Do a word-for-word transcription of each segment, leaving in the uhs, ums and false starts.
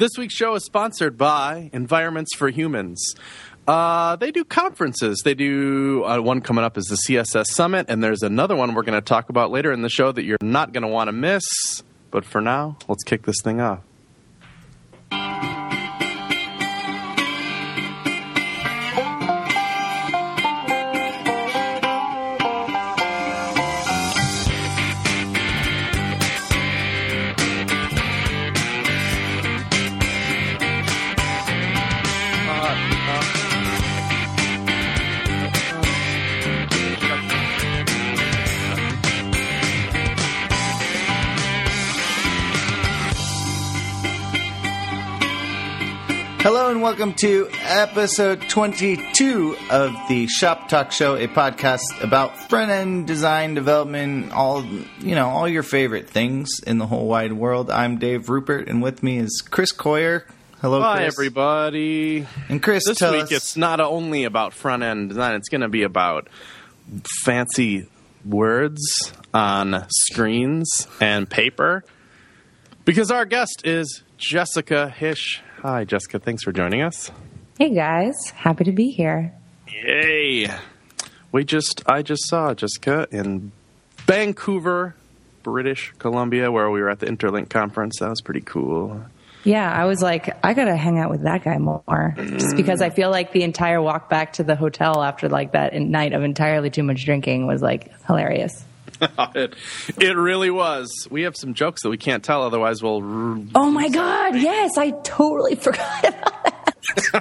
This week's show is sponsored by Environments for Humans. Uh, they do conferences. They do uh, one coming up is the C S S Summit, and there's another one we're going to talk about later in the show that you're not going to want to miss. But for now, let's kick this thing off. Hello and welcome to episode twenty-two of the Shop Talk Show, a podcast about front-end design, development, all you know, all your favorite things in the whole wide world. I'm Dave Rupert, and with me is Chris Coyer. Hello, Chris. Hi, everybody. And Chris, this tell week us... it's not only about front-end design; it's going to be about fancy words on screens and paper. Because our guest is Jessica Hische. Hi, Jessica. Thanks for joining us. Hey, guys. Happy to be here. Yay. We just, I just saw Jessica in Vancouver, British Columbia, where we were at the Interlink conference. That was pretty cool. Yeah, I was like, I got to hang out with that guy more. Just because I feel like the entire walk back to the hotel after like that night of entirely too much drinking was like hilarious. it, it really was. We have some jokes that we can't tell, otherwise we'll... R- oh my God, yes, I totally forgot about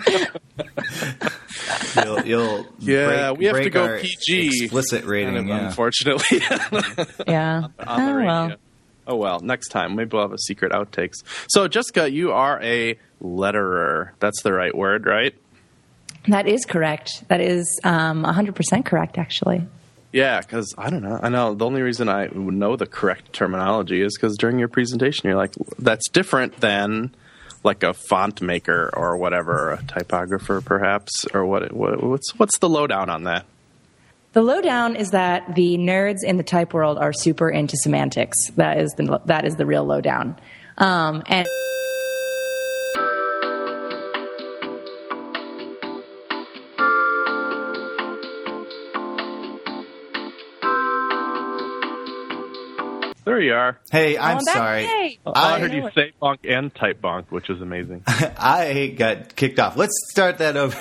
that. you'll, you'll yeah, break, we have break to go our P G. Explicit rating, kind of, yeah. Unfortunately. yeah. on, on the oh, radio. well. Oh, well, next time. Maybe we'll have a secret outtakes. So, Jessica, you are a letterer. That's the right word, right? That is correct. That is um, one hundred percent correct, actually. Yeah, because I don't know. I know the only reason I know the correct terminology is because during your presentation, you're like, that's different than like a font maker or whatever, a typographer perhaps, or what? what what's what's the lowdown on that? The lowdown is that the nerds in the type world are super into semantics. That is the that is the real lowdown. Um, and There you are. Hey, I'm oh, that's sorry. Hey. I, I heard you say bonk and type bonk, which is amazing. I got kicked off. Let's start that over.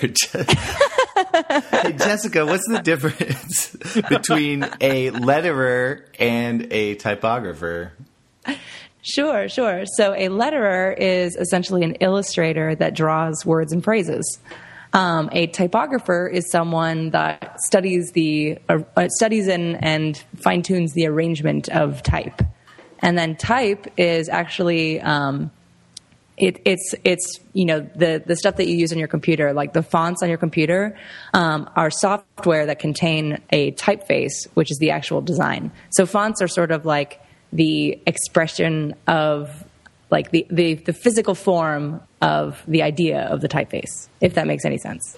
Hey, Jessica, what's the difference between a letterer and a typographer? Sure, sure. So a letterer is essentially an illustrator that draws words and phrases. Um, a typographer is someone that studies the uh, studies and, and fine tunes the arrangement of type, and then type is actually um, it, it's it's you know the the stuff that you use on your computer, like the fonts on your computer, um, are software that contain a typeface, which is the actual design. So fonts are sort of like the expression of like the, the, the physical form of the idea of the typeface, if that makes any sense.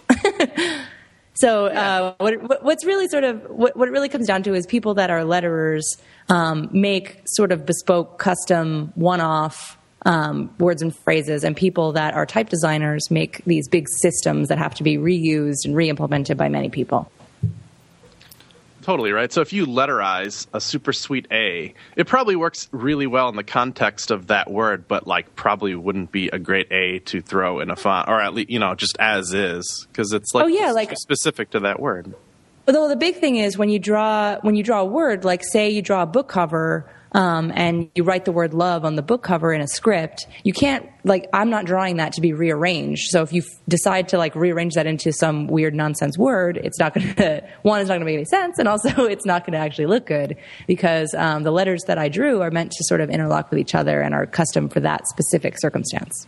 so uh, what, what's really sort of what, what it really comes down to is people that are letterers um, make sort of bespoke, custom, one-off um, words and phrases, and people that are type designers make these big systems that have to be reused and re-implemented by many people. Totally, right? So if you letterize a super sweet A, it probably works really well in the context of that word, but like probably wouldn't be a great A to throw in a font, or at least, you know, just as is, because it's like, oh, yeah, like specific to that word. Although the big thing is when you draw when you draw a word, like say you draw a book cover um, and you write the word love on the book cover in a script, you can't, like, I'm not drawing that to be rearranged. So if you f- decide to like rearrange that into some weird nonsense word, it's not going to, one, it's not going to make any sense, and also it's not going to actually look good because um, the letters that I drew are meant to sort of interlock with each other and are custom for that specific circumstance.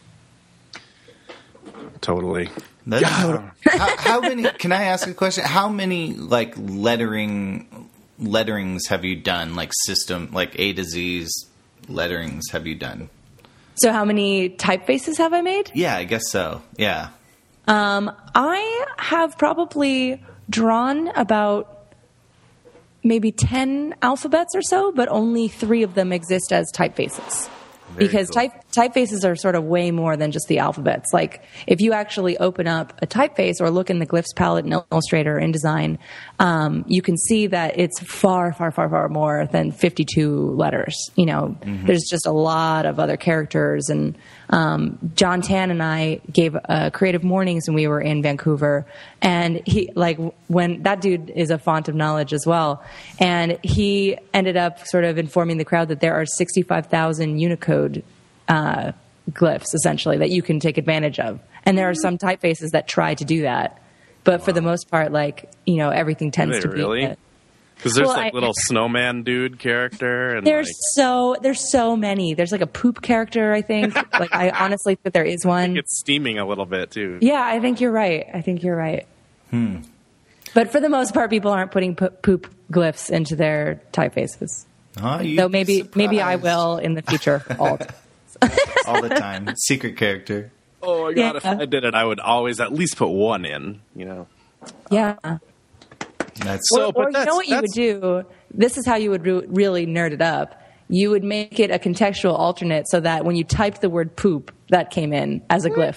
Totally. That's, how, how many? Can I ask a question? How many like lettering letterings have you done? Like system, like A to Z's letterings have you done? So how many typefaces have I made? Yeah, I guess so. Yeah. Um, I have probably drawn about maybe ten alphabets or so, but only three of them exist as typefaces. Very because cool. type typefaces are sort of way more than just the alphabets. Like, if you actually open up a typeface or look in the glyphs palette in Illustrator or InDesign, um, you can see that it's far, far, far, far more than fifty-two letters. You know, mm-hmm. There's just a lot of other characters. And um, John Tan and I gave uh, creative mornings when we were in Vancouver. And he, like, when that dude is a font of knowledge as well. And he ended up sort of informing the crowd that there are sixty-five thousand Unicode uh, glyphs, essentially, that you can take advantage of. And there are some typefaces that try to do that. But wow. for the most part, like, you know, everything tends to really? be... Really? Because there's well, like I, little snowman dude character. And there's like, so there's so many. There's like a poop character, I think. Like, I honestly think there is one. I think it's steaming a little bit, too. Yeah, I think you're right. I think you're right. Hmm. But for the most part, people aren't putting po- poop glyphs into their typefaces. Oh, so maybe maybe I will in the future. All, all the time. Secret character. Oh, my God. Yeah. If I did it, I would always at least put one in, you know. Yeah. That's or, so, or you know what you would do? This is how you would re- really nerd it up. You would make it a contextual alternate so that when you typed the word poop, that came in as a glyph.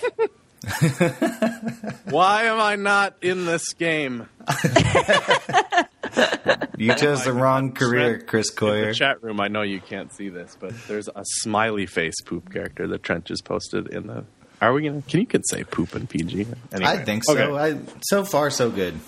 Why am I not in this game? You chose the wrong career, Chris Coyer. In the chat room, I know you can't see this, but there's a smiley face poop character that Trent just posted in the... Are we gonna? Can you can say poop in P G? Anyway. I think so. Okay. I, so far, so good.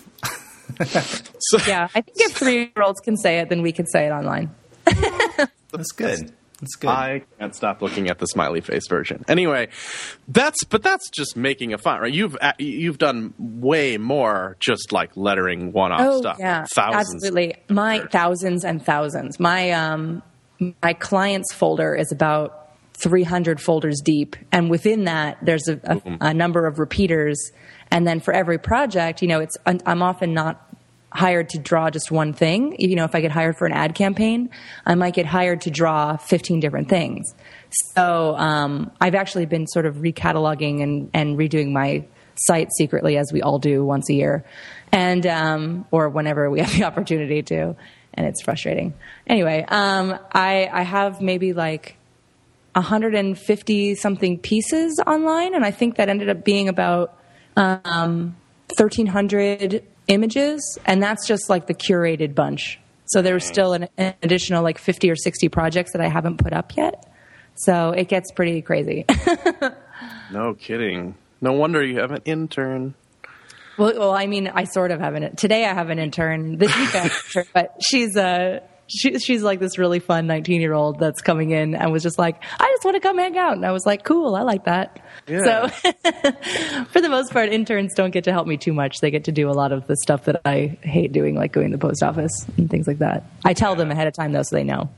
so, yeah, I think if three-year-olds can say it, then we can say it online. That's good. That's good. I can't stop looking at the smiley face version. Anyway, that's but that's just making a font, right? You've you've done way more, just like lettering one-off oh, stuff. Yeah, thousands absolutely. My thousands and thousands. My um, my clients folder is about three hundred folders deep, and within that, there's a, a, a number of repeaters. And then for every project, you know, it's I'm often not hired to draw just one thing. You know, if I get hired for an ad campaign, I might get hired to draw fifteen different things. So um, I've actually been sort of recataloging and, and redoing my site secretly, as we all do once a year, and um, or whenever we have the opportunity to. And it's frustrating. Anyway, um, I I have maybe like one hundred fifty something pieces online, and I think that ended up being about um, thirteen hundred images, and that's just like the curated bunch. So there's still an, an additional like fifty or sixty projects that I haven't put up yet. So it gets pretty crazy. No kidding. No wonder you have an intern. Well, well, I mean, I sort of have an today. I have an intern this week, I have an intern, but she's a. She, she's like this really fun nineteen-year-old that's coming in and was just like, I just want to come hang out. And I was like, cool, I like that. Yeah. So for the most part, interns don't get to help me too much. They get to do a lot of the stuff that I hate doing, like going to the post office and things like that. I tell them ahead of time, though, so they know.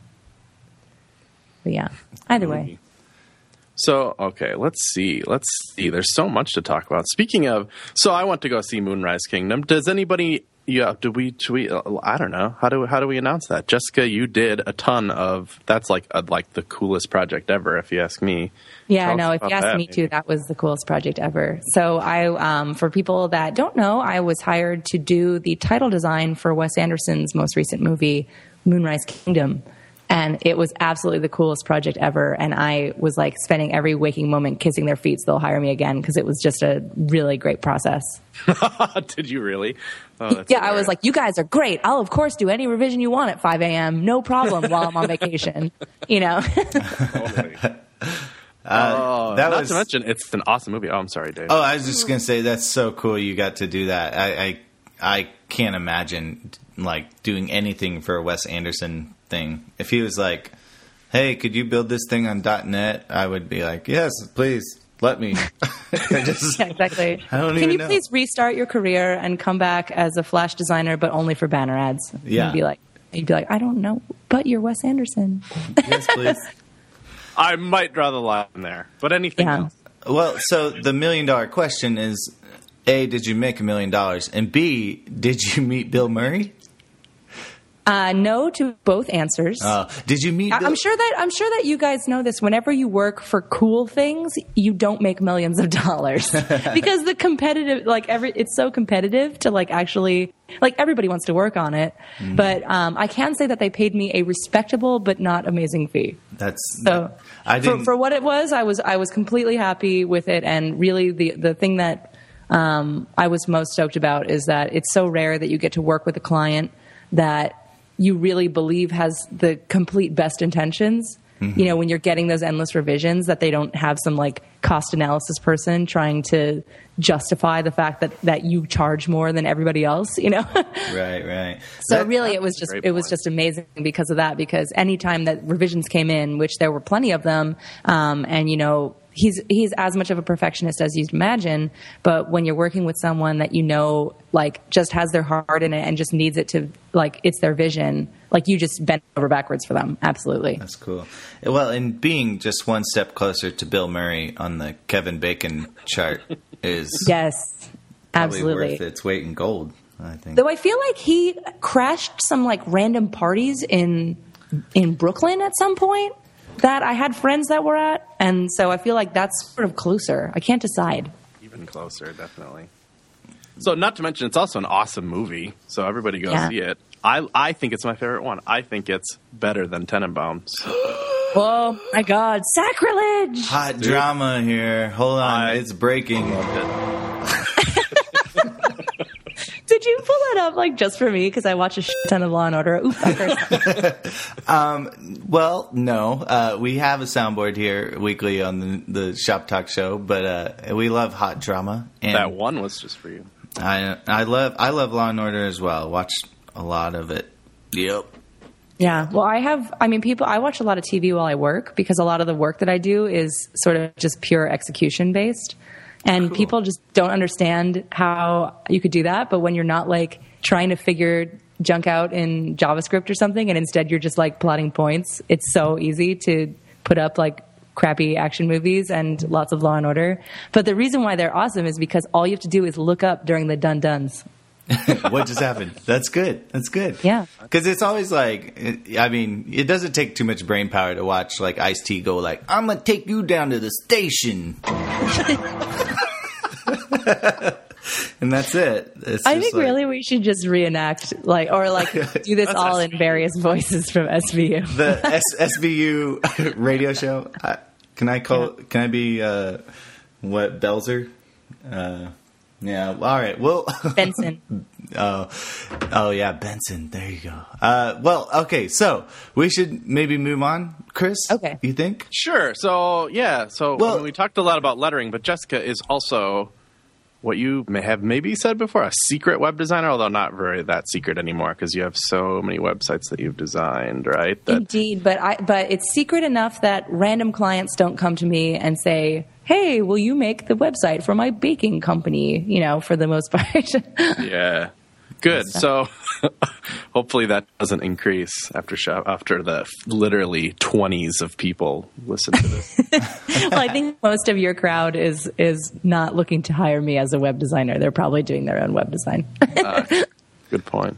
But yeah, either way. So, okay, let's see. Let's see. There's so much to talk about. Speaking of, so I went to go see Moonrise Kingdom. Does anybody... Yeah, do we? Do we? Uh, I don't know. How do how do we announce that? Jessica, you did a ton of. That's like a, like the coolest project ever, if you ask me. Yeah, no. If you ask me too, that was the coolest project ever. So I, um, for people that don't know, I was hired to do the title design for Wes Anderson's most recent movie, Moonrise Kingdom. And it was absolutely the coolest project ever. And I was like spending every waking moment kissing their feet so they'll hire me again, because it was just a really great process. Did you really? Oh, that's yeah, hilarious. I was like, you guys are great. I'll, of course, do any revision you want at five a.m. No problem while I'm on vacation. You know? Totally. Uh, oh, that not was, to mention, it's an awesome movie. Oh, I'm sorry, Dave. Oh, I was just going to say, that's so cool you got to do that. I, I I can't imagine like doing anything for a Wes Anderson thing. If he was like, hey, could you build this thing on .net? I would be like, yes, please, let me. I just, yeah, exactly. I don't Can even you know. please restart your career and come back as a Flash designer, but only for banner ads? Yeah. You'd be like, you'd be like, I don't know, but you're Wes Anderson. Yes, please. I might draw the line there, but anything Yeah. else. Well, so the million dollar question is, A, did you make a million dollars? And B, did you meet Bill Murray? Uh, no to both answers. Uh, did you meet? I- The- I'm sure that I'm sure that you guys know this. Whenever you work for cool things, you don't make millions of dollars because the competitive, like every, it's so competitive to like actually, like everybody wants to work on it. Mm. But um, I can say that they paid me a respectable but not amazing fee. That's so I for, didn't... for what it was. I was I was completely happy with it, and really the the thing that um, I was most stoked about is that it's so rare that you get to work with a client that you really believe has the complete best intentions. Mm-hmm. You know, when you're getting those endless revisions, that they don't have some like cost analysis person trying to justify the fact that, that you charge more than everybody else, you know? Right, right. So that, really it was just, it was just amazing because of that, because anytime that revisions came in, which there were plenty of them, um, and you know, he's, he's as much of a perfectionist as you'd imagine, but when you're working with someone that you know, like just has their heart in it and just needs it to, like, it's their vision, like you just bend over backwards for them. Absolutely. That's cool. Well, and being just one step closer to Bill Murray on the Kevin Bacon chart is yes, absolutely worth its weight in gold, I think. Though I feel like he crashed some like random parties in in Brooklyn at some point that I had friends that were at, and so I feel like that's sort of closer. I can't decide. Even closer, definitely. So, not to mention, it's also an awesome movie, so everybody go Yeah. see it. I I think it's my favorite one. I think it's better than Tenenbaums. Oh my God, sacrilege! Hot Dude. Drama here. Hold on, I it's breaking. Did you pull that up like just for me? Because I watch a shit ton of Law and Order. Oops, I cursed. um, well, no. Uh, we have a soundboard here weekly on the, the Shop Talk show, but uh, we love hot drama. And that one was just for you. I I love I love Law and Order as well. Watched a lot of it. Yep. Yeah, well, I have, I mean, people, I watch a lot of T V while I work because a lot of the work that I do is sort of just pure execution based. And cool. People just don't understand how you could do that. But when you're not like trying to figure junk out in JavaScript or something, and instead you're just like plotting points, it's so easy to put up like crappy action movies and lots of Law and Order. But the reason why they're awesome is because all you have to do is look up during the dun-duns. What just happened? That's good. That's good. Yeah. Because it's always like, I mean, it doesn't take too much brain power to watch like Ice-T go like, I'm going to take you down to the station. And that's it. It's I think like, really we should just reenact like, or like do this all in various voices from S V U. The S- SVU radio show. I, can I call, yeah. can I be, uh, what, Belzer? Uh, Yeah. All right. Well, Benson. oh, oh yeah, Benson. There you go. Uh, well, okay. So we should maybe move on, Chris. Okay. You think? Sure. So yeah. So well, I mean, we talked a lot about lettering, but Jessica is also what you may have maybe said before, a secret web designer, although not very that secret anymore because you have so many websites that you've designed, right? That- Indeed, but I but it's secret enough that random clients don't come to me and say, hey, will you make the website for my baking company? You know, for the most part. Yeah. Good. So hopefully that doesn't increase after show, after the literally twenties of people listen to this. Well, I think most of your crowd is is not looking to hire me as a web designer. They're probably doing their own web design. uh, good point.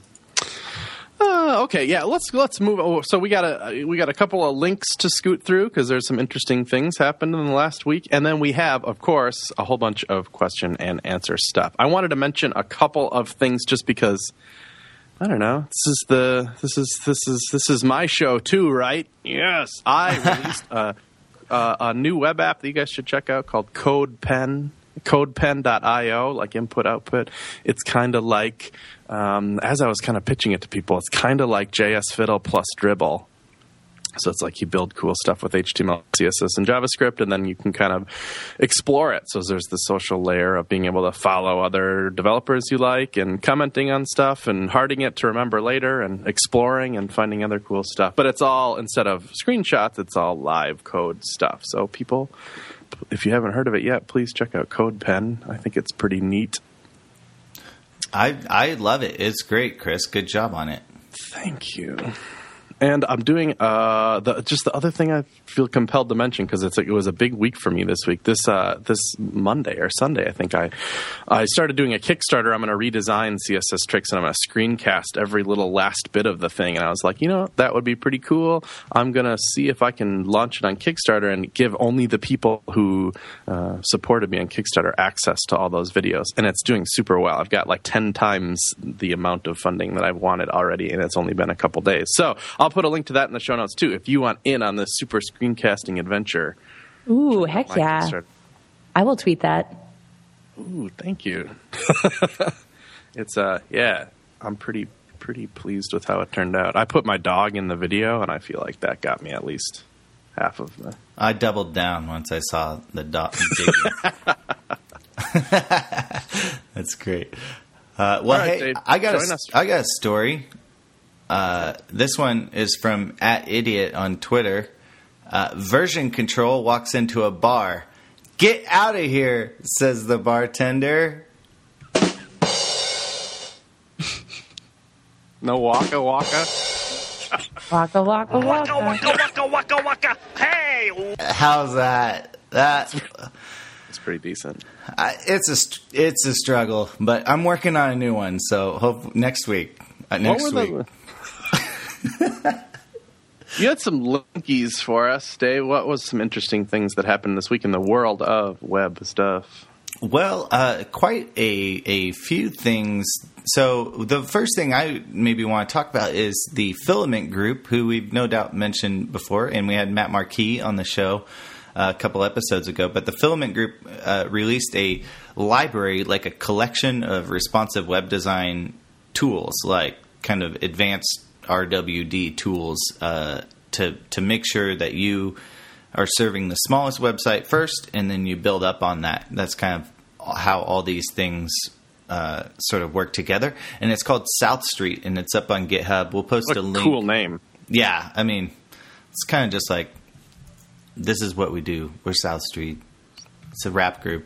Uh, okay, yeah, let's let's move. Oh, so we got a we got a couple of links to scoot through because there's some interesting things happened in the last week, and then we have, of course, a whole bunch of question and answer stuff. I wanted to mention a couple of things just because I don't know. This is the this is this is this is my show too, right? Yes, I released a, a, a new web app that you guys should check out called CodePen. CodePen dot io, like input output. It's kind of like, um, as I was kind of pitching it to people, it's kind of like J S Fiddle plus Dribble. So it's like you build cool stuff with H T M L, C S S, and JavaScript, and then you can kind of explore it. So there's the social layer of being able to follow other developers you like and commenting on stuff and harding it to remember later and exploring and finding other cool stuff. But it's all, instead of screenshots, it's all live code stuff. So people... if you haven't heard of it yet, please check out CodePen. I think it's pretty neat. I I love it. It's great, Chris. Good job on it. Thank you. And I'm doing uh, the, just the other thing I feel compelled to mention because it's like, it was a big week for me this week. This uh, this Monday or Sunday, I think I I started doing a Kickstarter. I'm going to redesign C S S Tricks, and I'm going to screencast every little last bit of the thing. And I was like, you know, that would be pretty cool. I'm going to see if I can launch it on Kickstarter and give only the people who uh, supported me on Kickstarter access to all those videos. And it's doing super well. I've got like ten times the amount of funding that I've wanted already, and it's only been a couple days. So I'll put a link to that in the show notes too if you want in on this super screencasting adventure. Ooh, heck yeah. I will tweet that. Ooh, thank you. It's uh yeah, I'm pretty pretty pleased with how it turned out. I put my dog in the video, and I feel like that got me at least half of the I doubled down once I saw the dog. That's great. Uh, well, right, hey, Dave, I got a, us. I got a story. Uh, this one is from at idiot on Twitter. Uh, version control walks into a bar. Get out of here, says the bartender. No waka waka. Waka, waka, waka. Waka, waka, waka, waka. Hey! How's that? That It's pretty decent. I, it's a st- it's a struggle, but I'm working on a new one. So hope next week. Uh, next What were week. the- You had some linkies for us, Dave. What was some interesting things that happened this week in the world of web stuff? Well, uh, quite a a few things. So the first thing I maybe want to talk about is the Filament Group, who we've no doubt mentioned before, and we had Matt Marquis on the show uh, a couple episodes ago. But the Filament Group uh, released a library, like a collection of responsive web design tools, like kind of advanced R W D tools uh, to to make sure that you are serving the smallest website first, and then you build up on that. That's kind of how all these things uh, sort of work together. And it's called South Street, and it's up on GitHub. We'll post What a a link. cool name. Yeah, I mean, it's kind of just like, this is what we do. We're South Street. It's a rap group.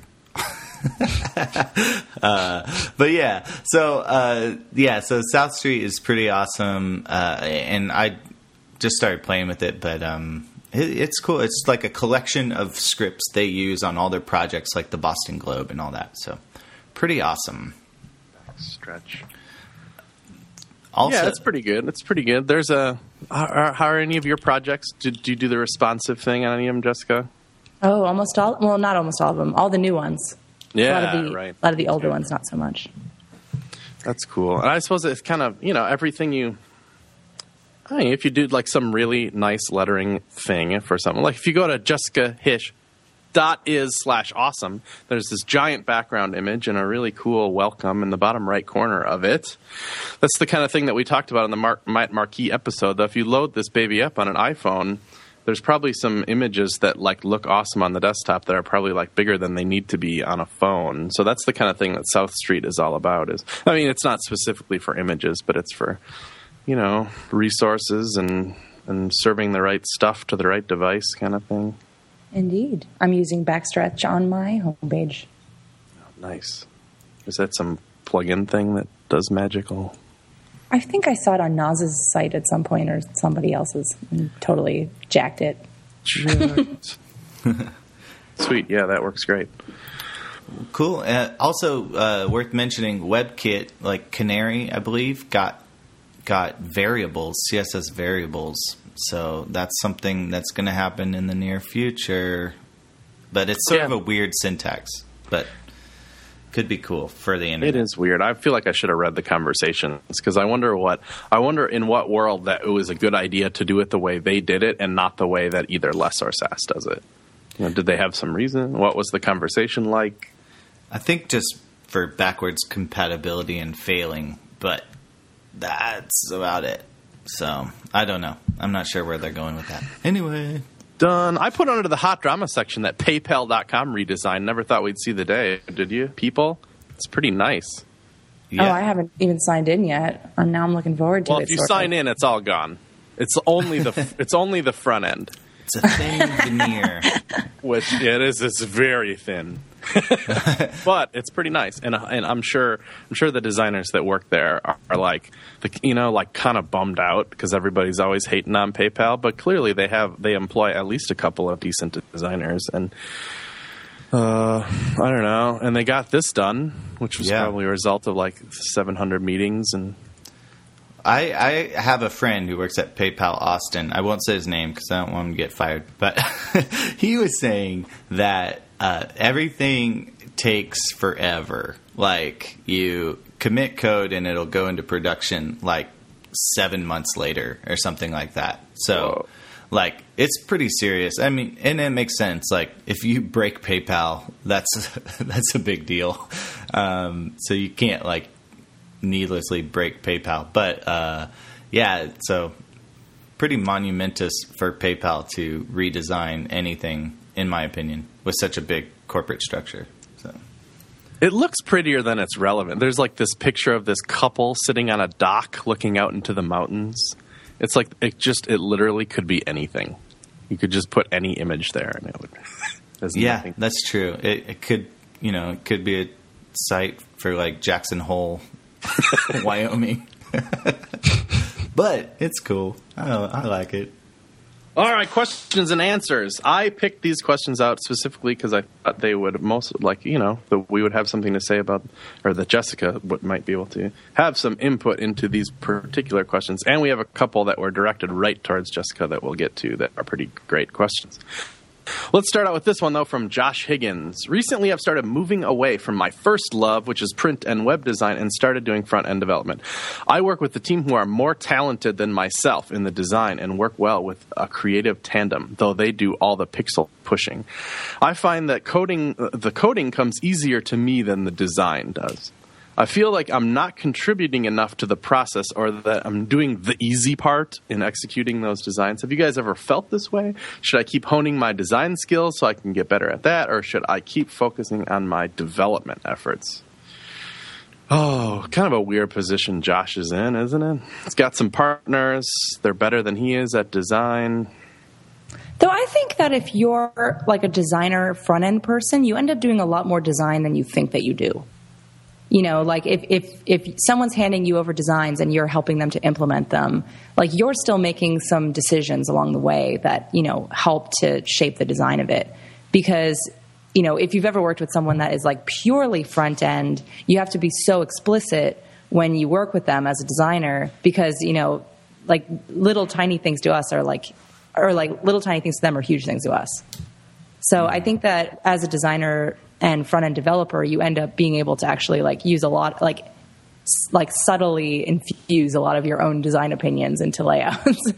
uh, but yeah, so uh, yeah, so South Street is pretty awesome, uh, and I just started playing with it, but um, it, it's cool. It's like a collection of scripts they use on all their projects, like the Boston Globe and all that. So pretty awesome. Stretch. Also, Yeah, that's pretty good. That's pretty good. There's a. How, how are any of your projects? Did, do you do the responsive thing on any of them, Jessica? Oh, almost all. Well, not almost all of them. All the new ones. Yeah, a lot of the, right. A lot of the older ones, not so much. That's cool. And I suppose it's kind of, you know, everything you. I mean, if you do like some really nice lettering thing for something, like if you go to Jessica Hish dot is slash awesome, there's this giant background image and a really cool welcome in the bottom right corner of it. That's the kind of thing that we talked about in the Mar- Matt Marquis episode. Though, if you load this baby up on an iPhone, there's probably some images that like look awesome on the desktop that are probably like bigger than they need to be on a phone. So that's the kind of thing that South Street is all about. Is I mean, it's not specifically for images, but it's for, you know, resources and and serving the right stuff to the right device kind of thing. Indeed. I'm using Backstretch on my homepage. Oh, nice. Is that some plugin thing that does magical? I think I saw it on Naz's site at some point or somebody else's and totally jacked it. Sweet. Yeah, that works great. cool. Uh, also, uh, worth mentioning, WebKit, like Canary, I believe, got got variables, C S S variables. So that's something that's going to happen in the near future. But it's sort Yeah. of a weird syntax, but could be cool for the internet. It is weird. I feel like I should have read the conversations because I wonder what I wonder in what world that it was a good idea to do it the way they did it and not the way that either Less or Sass does it. You know, did they have some reason? What was the conversation like? I think just for backwards compatibility and failing, but that's about it. So I don't know. I'm not sure where they're going with that. Anyway. Done. I put under the hot drama section that PayPal dot com redesign. Never thought we'd see the day. Did you, people? It's pretty nice. Yeah. Oh, I haven't even signed in yet. And now I'm looking forward to Well, it. if you sort sign of. in, it's all gone. It's only the it's only the front end, It's a thin veneer. which it is. It's very thin. But it's pretty nice, and and I'm sure I'm sure the designers that work there are, are like, the, you know, like kind of bummed out because everybody's always hating on PayPal. But clearly they have they employ at least a couple of decent designers, and uh, I don't know, and they got this done, which was yeah. probably a result of like seven hundred meetings and. I, I have a friend who works at PayPal Austin. I won't say his name because I don't want him to get fired. But he was saying that uh, everything takes forever. Like, you commit code and it'll go into production like seven months later or something like that. So, Whoa. like, it's pretty serious. I mean, and it makes sense. Like, if you break PayPal, that's that's a big deal. Um, so you can't, like, needlessly break PayPal. But uh, yeah, so pretty monumentous for PayPal to redesign anything, in my opinion, with such a big corporate structure. So it looks prettier than it's relevant. There's like this picture of this couple sitting on a dock looking out into the mountains. It's like it just it literally could be anything. You could just put any image there and it would. Yeah, nothing. That's true. It, it could, you know, it could be a site for like Jackson Hole, Wyoming. But it's cool. I, I like it. All right, questions and answers. I picked these questions out specifically because I thought they would most, like, you know, that we would have something to say about, or that Jessica would, might be able to have some input into these particular questions. And we have a couple that were directed right towards Jessica that we'll get to that are pretty great questions. Let's start out with this one, though, from Josh Higgins. Recently, I've started moving away from my first love, which is print and web design, and started doing front-end development. I work with a team who are more talented than myself in the design and work well with a creative tandem, though they do all the pixel pushing. I find that coding, the coding comes easier to me than the design does. I feel like I'm not contributing enough to the process, or that I'm doing the easy part in executing those designs. Have you guys ever felt this way? Should I keep honing my design skills so I can get better at that, or should I keep focusing on my development efforts? Oh, kind of a weird position Josh is in, isn't it? He's got some partners. They're better than he is at design. Though I think that if you're like a designer front-end person, you end up doing a lot more design than you think that you do. You know, like if, if, if someone's handing you over designs and you're helping them to implement them, like you're still making some decisions along the way that, you know, help to shape the design of it. Because, you know, if you've ever worked with someone that is like purely front end, you have to be so explicit when you work with them as a designer because, you know, like little tiny things to us are like, or like little tiny things to them are huge things to us. So I think that as a designer and front-end developer, you end up being able to actually like use a lot, like like subtly infuse a lot of your own design opinions into layouts.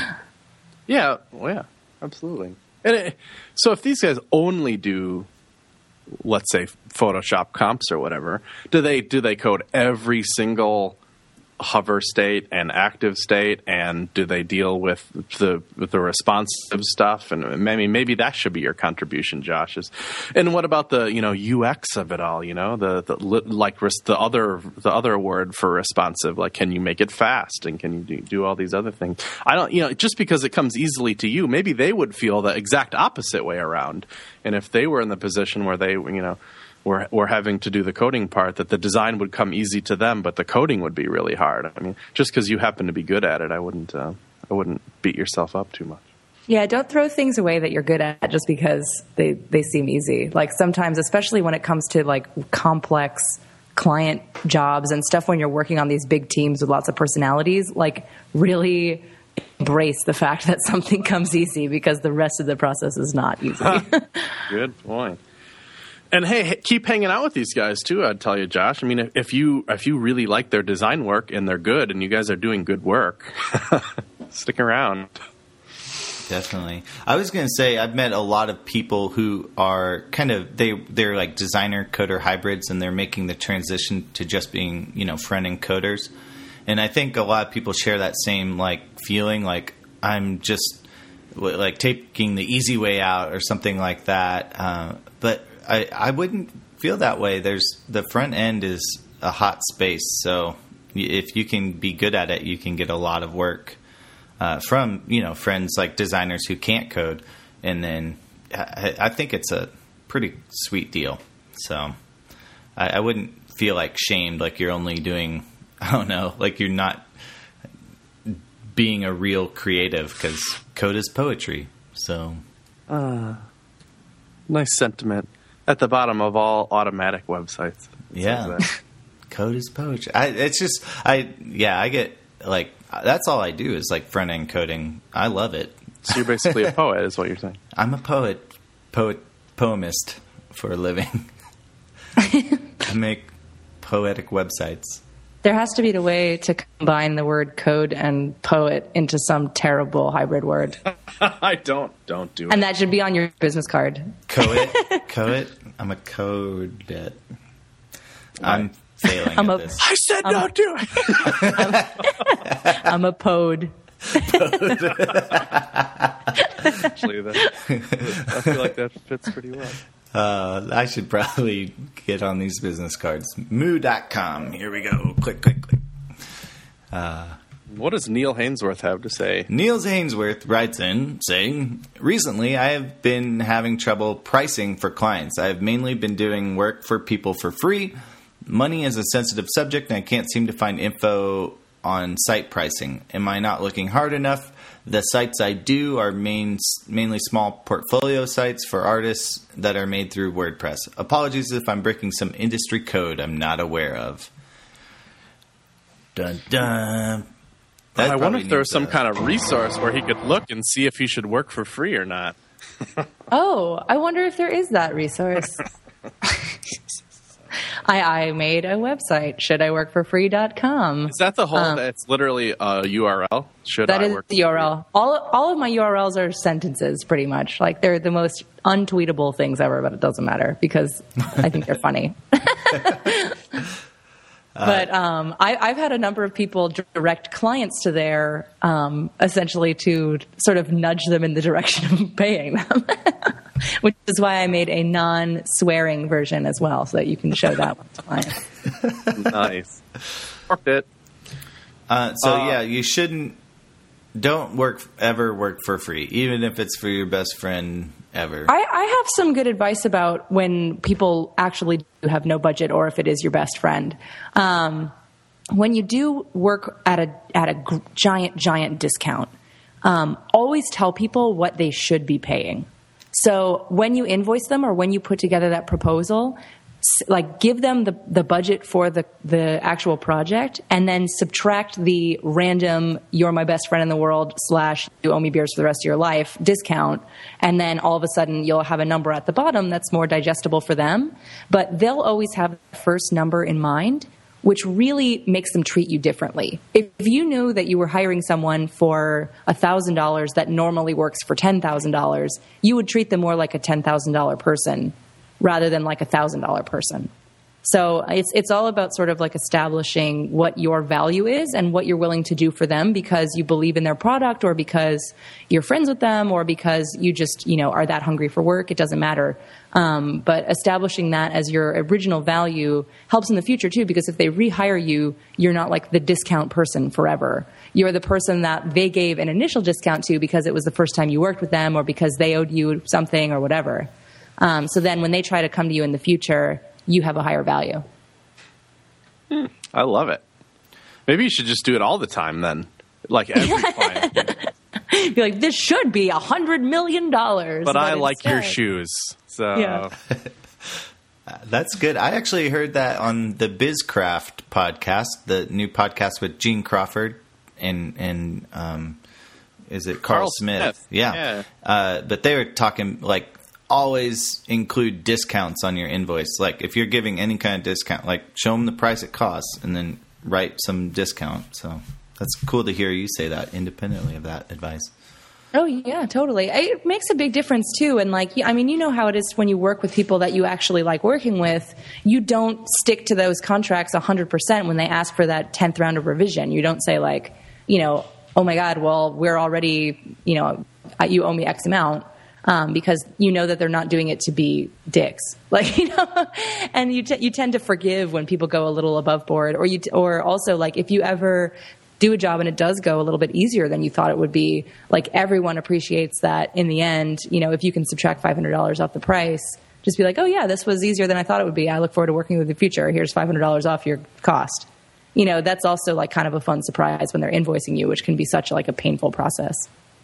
yeah, well, yeah, absolutely. And it, so if these guys only do, let's say, Photoshop comps or whatever, do they do they code every single hover state and active state, and do they deal with the with the responsive stuff? And maybe maybe that should be your contribution, Josh. Is, and what about the you know U X of it all? You know the, the like the other the other word for responsive, like can you make it fast and can you do, do all these other things? I don't you know just because it comes easily to you, maybe they would feel the exact opposite way around. And if they were in the position where they you know. We're, we're having to do the coding part, that the design would come easy to them, but the coding would be really hard. I mean, just because you happen to be good at it, I wouldn't uh, I wouldn't beat yourself up too much. Yeah, don't throw things away that you're good at just because they, they seem easy. Like sometimes, especially when it comes to like complex client jobs and stuff, when you're working on these big teams with lots of personalities, like really embrace the fact that something comes easy because the rest of the process is not easy. Good point. And hey, keep hanging out with these guys too. I'd tell you, Josh. I mean, if you if you really like their design work and they're good, and you guys are doing good work, stick around. Definitely. I was going to say I've met a lot of people who are kind of they they're like designer coder hybrids, and they're making the transition to just being you know front end coders. And I think a lot of people share that same like feeling, like I'm just like taking the easy way out or something like that. Uh, but I, I wouldn't feel that way. There's the front end is a hot space, so if you can be good at it, you can get a lot of work uh, from you know friends like designers who can't code, and then I, I think it's a pretty sweet deal. So I, I wouldn't feel like shamed, like you're only doing, I don't know, like you're not being a real creative, because code is poetry. So Uh, nice sentiment at the bottom of all automatic websites. It says yeah, that. code is poetry. I, it's just, I yeah, I get like that's all I do is like front end coding. I love it. So you're basically a poet, is what you're saying. I'm a poet, poet, poemist for a living. I make poetic websites. There has to be a way to combine the word code and poet into some terrible hybrid word. I don't. Don't do it. And that should be on your business card. Coet, coet. I'm a codet. I'm failing I'm at a- this. I said I'm- don't do it. I'm a pod. Actually, that, I feel like that fits pretty well. Uh, I should probably get on these business cards. moo dot com. Here we go. Click, click, click. What does Neil Hainsworth have to say? Niels Hainsworth writes in saying, recently I have been having trouble pricing for clients. I have mainly been doing work for people for free. Money is a sensitive subject and I can't seem to find info on site pricing. Am I not looking hard enough? The sites I do are main, mainly small portfolio sites for artists that are made through WordPress. Apologies if I'm breaking some industry code I'm not aware of. Dun dun. That I wonder probably if there was needs some a- kind of resource where he could look and see if he should work for free or not. Oh, I wonder if there is that resource. I, I made a website, should I work for free dot com. Is that the whole? Um, It's literally a U R L. Should That I is work the for U R L. All all of my U R Ls are sentences, pretty much. Like they're the most untweetable things ever, but it doesn't matter because I think they're funny. But um, I, I've had a number of people direct clients to there, um, essentially to sort of nudge them in the direction of paying them, which is why I made a non-swearing version as well, so that you can show that one to clients. free? Nice. Worked it. Uh, so Uh, yeah, you shouldn't. Don't work ever work for free, even if it's for your best friend ever. I, I have some good advice about when people actually do have no budget, or if it is your best friend. Um, when you do work at a at a g- giant giant discount, um, always tell people what they should be paying. So when you invoice them or when you put together that proposal, s- like give them the, the budget for the, the actual project and then subtract the random you're my best friend in the world slash you owe me beers for the rest of your life discount. And then all of a sudden you'll have a number at the bottom that's more digestible for them. But they'll always have the first number in mind, which really makes them treat you differently. If you knew that you were hiring someone for one thousand dollars that normally works for ten thousand dollars, you would treat them more like a ten thousand dollars person rather than like a one thousand dollars person. So it's it's all about sort of like establishing what your value is and what you're willing to do for them because you believe in their product or because you're friends with them or because you just, you know, are that hungry for work. It doesn't matter. Um, but establishing that as your original value helps in the future too, because if they rehire you, you're not like the discount person forever. You're the person that they gave an initial discount to because it was the first time you worked with them or because they owed you something or whatever. Um, so then when they try to come to you in the future, you have a higher value. I love it. Maybe you should just do it all the time then, like every client. Be like, this should be a hundred million dollars. But I like your instead- shoes, so Yeah. That's good. I actually heard that on the BizCraft podcast, the new podcast with Gene Crawford and and um, is it Carl, Carl Smith? Smith. Yeah. Yeah. Uh, but they were talking like always include discounts on your invoice. Like if you're giving any kind of discount, like show them the price it costs and then write some discount. So that's cool to hear you say that independently of that advice. Oh yeah, totally. It makes a big difference too. And like, I mean, you know how it is when you work with people that you actually like working with. You don't stick to those contracts a hundred percent when they ask for that tenth round of revision. You don't say like, you know, oh my God, well, we're already, you know, you owe me X amount. Um, because you know that they're not doing it to be dicks, like, you know, and you t- you tend to forgive when people go a little above board, or you t- or also like if you ever do a job and it does go a little bit easier than you thought it would be, like everyone appreciates that in the end. You know, if you can subtract five hundred dollars off the price, Just be like, oh yeah, this was easier than I thought it would be. I look forward to working with you in the future. Here's five hundred dollars off your cost. You know, that's also like kind of a fun surprise when they're invoicing you, which can be such like a painful process.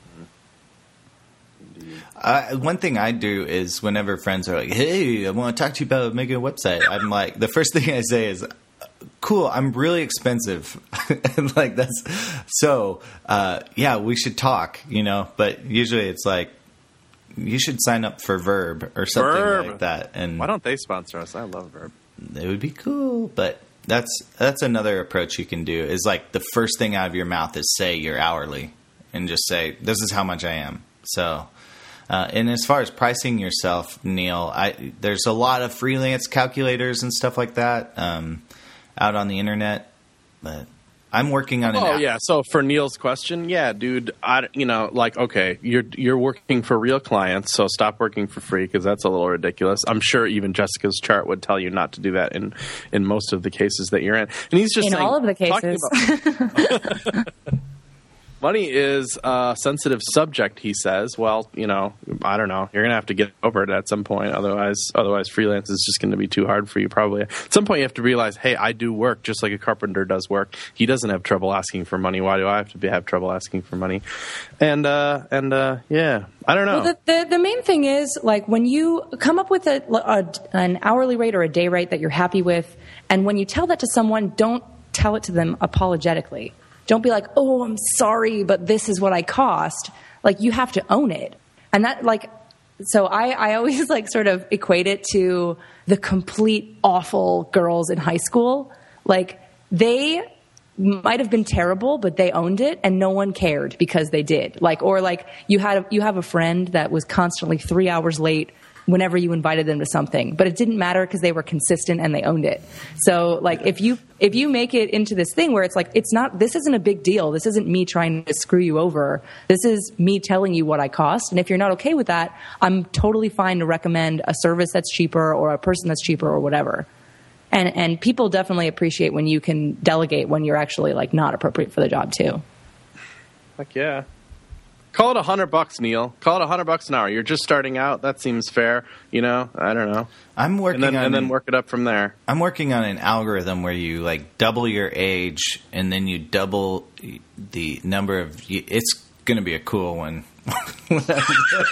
Uh, one thing I do is whenever friends are like, hey, I want to talk to you about making a website, I'm like, the first thing I say is, cool, I'm really expensive. And like, that's so, uh, yeah, we should talk, you know, but usually it's like, you should sign up for Verb or something Verb. like that. And Why don't they sponsor us? I love Verb. it would be cool, but that's, that's another approach you can do is like the first thing out of your mouth is say you're hourly and just say, this is how much I am. So, Uh, and as far as pricing yourself, Neil, I, there's a lot of freelance calculators and stuff like that um, out on the internet. But I'm working on an Oh app. yeah. So for Neil's question, yeah, dude, I, you know, like, okay, you're you're working for real clients, so stop working for free because that's a little ridiculous. I'm sure even Jessica's chart would tell you not to do that in in most of the cases that you're in. And he's just In saying, all of the talking cases. about- Money is a sensitive subject, he says. Well, you know, I don't know. You're going to have to get over it at some point. Otherwise, otherwise freelance is just going to be too hard for you probably. At some point, you have to realize, hey, I do work just like a carpenter does work. He doesn't have trouble asking for money. Why do I have to be, have trouble asking for money? And, uh, and uh, yeah, I don't know. Well, the, the, the main thing is, like, when you come up with a, a, an hourly rate or a day rate that you're happy with, and when you tell that to someone, don't tell it to them apologetically. Don't be like, oh, I'm sorry, but this is what I cost. Like, you have to own it. And that, like, so I, I always, like, sort of equate it to the complete awful girls in high school. Like, they might have been terrible, but they owned it, and no one cared because they did. Like, or, like, you had a, you have a friend that was constantly three hours late whenever you invited them to something, but it didn't matter because they were consistent and they owned it. So like if you if you make it into this thing where it's like, it's not, this isn't a big deal, this isn't me trying to screw you over, this is me telling you what I cost, and if you're not okay with that, I'm totally fine to recommend a service that's cheaper or a person that's cheaper or whatever. And and people definitely appreciate when you can delegate when you're actually like not appropriate for the job too. Heck yeah. Call it a hundred bucks, Neil. Call it a hundred bucks an hour. You're just starting out. That seems fair. You know, I don't know. I'm working and then, on and then an, work it up from there. I'm working on an algorithm where you like double your age and then you double the number of. It's going to be a cool one. There's a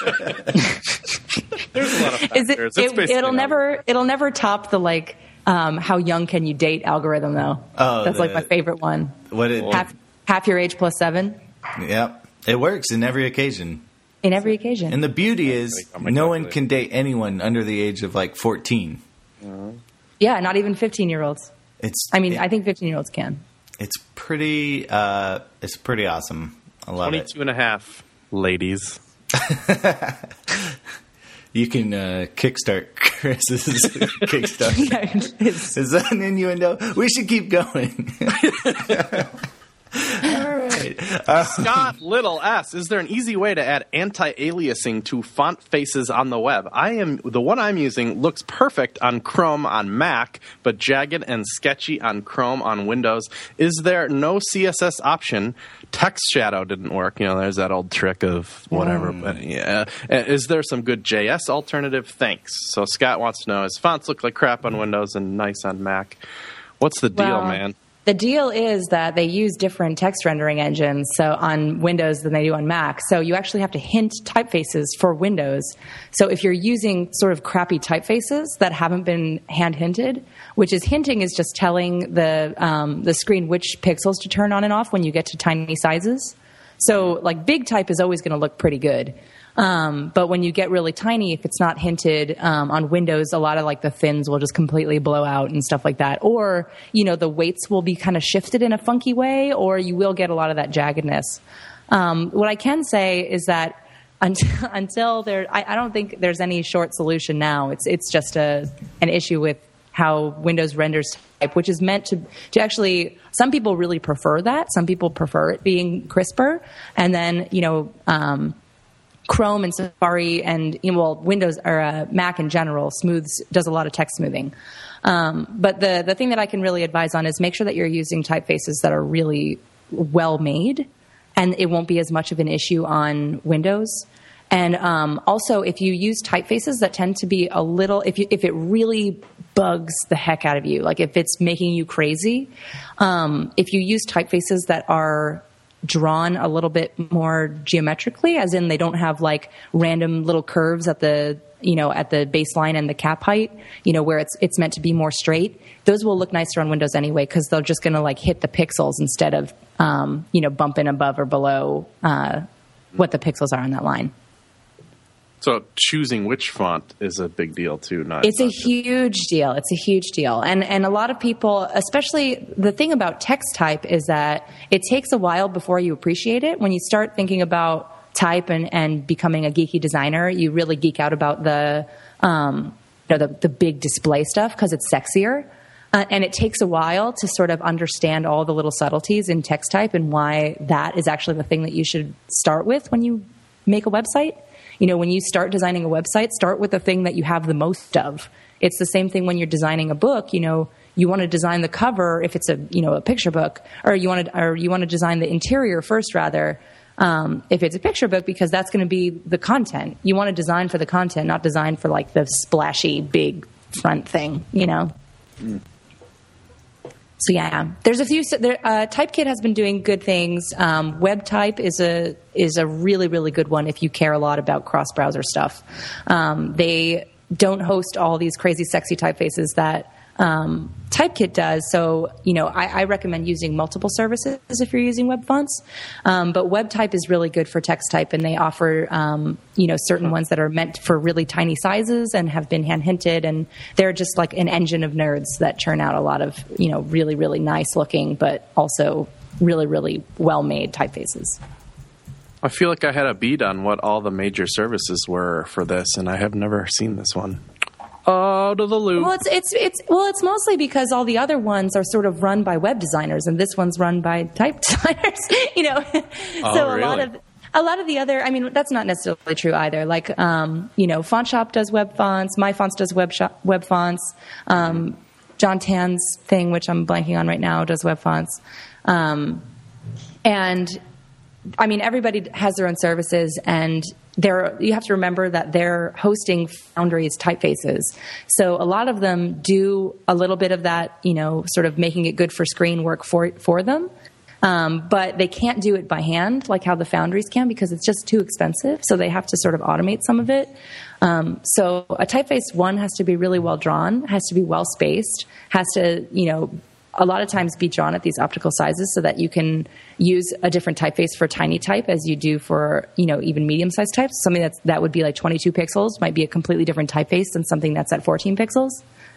lot of factors. Is it, It's it basically it'll how- never it'll never top the like um, how young can you date algorithm though. Oh, that's the- like my favorite one. What it? Half half your age plus seven Yep, it works in every occasion. in every occasion. And the beauty is, Oh my no God, one really? can date anyone under the age of like fourteen. Yeah, not even fifteen year olds. It's. I mean, it- I think fifteen year olds can. it's pretty. Uh, it's pretty awesome. I love it. twenty-two and a half, ladies. You can uh, kickstart Chris's Kickstarter. Yeah, it's- Is that an innuendo? We should keep going. All right. Uh, Scott Little asks, is there an easy way to add anti-aliasing to font faces on the web? I am the one I'm using looks perfect on Chrome on Mac, but jagged and sketchy on Chrome on Windows. Is there no C S S option? Text shadow didn't work. You know, there's that old trick of whatever. But yeah, Uh, is there some good J S alternative? Thanks. So Scott wants to know: his fonts look like crap on Windows and nice on Mac. What's the deal, Well, man? The deal is that they use different text rendering engines so on Windows than they do on Mac. So you actually have to hint typefaces for Windows. So if you're using sort of crappy typefaces that haven't been hand hinted, which is hinting is just telling the um, the screen which pixels to turn on and off when you get to tiny sizes. So like big type is always going to look pretty good. Um, but when you get really tiny, if it's not hinted um, on Windows, a lot of like the thins will just completely blow out and stuff like that. Or, you know, the weights will be kind of shifted in a funky way, or you will get a lot of that jaggedness. Um, what I can say is that until, until there, I, I don't think there's any short solution now. It's it's just a an issue with how Windows renders type, which is meant to, to actually, some people really prefer that. Some people prefer it being crisper. And then, you know, um, Chrome and Safari and you know, well, Windows or uh, Mac in general smooths does a lot of text smoothing. Um, but the the thing that I can really advise on is make sure that you're using typefaces that are really well made, and it won't be as much of an issue on Windows. And um, also, if you use typefaces that tend to be a little, if you, if it really bugs the heck out of you, like if it's making you crazy, um, if you use typefaces that are drawn a little bit more geometrically, as in they don't have like random little curves at the, you know, at the baseline and the cap height, you know, where it's it's meant to be more straight, those will look nicer on Windows anyway, because they're just going to like hit the pixels instead of, um, you know, bumping above or below uh, what the pixels are on that line. So choosing which font is a big deal too. Not it's not a just- huge deal. It's a huge deal. And and a lot of people, especially the thing about text type is that it takes a while before you appreciate it. When you start thinking about type and, and becoming a geeky designer, you really geek out about the um, you know, the, the big display stuff because it's sexier. Uh, and it takes a while to sort of understand all the little subtleties in text type and why that is actually the thing that you should start with when you make a website. You know, when you start designing a website, start with the thing that you have the most of. It's the same thing when you're designing a book. You know, you want to design the cover if it's a, you know, a picture book, or you want to, or you want to design the interior first, rather, um, if it's a picture book, because that's going to be the content. You want to design for the content, not design for like the splashy big front thing. You know. Mm. So yeah, there's a few. There, uh, Typekit has been doing good things. Um, WebType is a is a really really good one if you care a lot about cross browser stuff. Um, they don't host all these crazy sexy typefaces that um, Typekit does. So you know, I, I recommend using multiple services if you're using web fonts. Um, but WebType is really good for text type, and they offer um, you know certain ones that are meant for really tiny sizes and have been hand hinted, and they're just like an engine of nerds that churn out a lot of you know really really nice looking, but also really really well made typefaces. I feel like I had a beat on what all the major services were for this, and I have never seen this one. Out of the loop. Well, it's it's it's well, it's mostly because all the other ones are sort of run by web designers, and this one's run by type designers. You know, Oh, so a really? lot of a lot of the other. I mean, that's not necessarily true either. Like, um, you know, Font Shop does web fonts. My Fonts does web shop, web fonts. Um, John Tan's thing, which I'm blanking on right now, does web fonts. Um, and I mean, everybody has their own services, and they're, you have to remember that they're hosting Foundry's typefaces. So a lot of them do a little bit of that, you know, sort of making it good for screen work for for them. Um, but they can't do it by hand like how the Foundries can, because it's just too expensive. So they have to sort of automate some of it. Um, so a typeface, one, has to be really well drawn, has to be well spaced, has to, you know, a lot of times be drawn at these optical sizes so that you can use a different typeface for tiny type as you do for, you know, even medium-sized types. Something that's, that would be like twenty-two pixels might be a completely different typeface than something that's at fourteen pixels.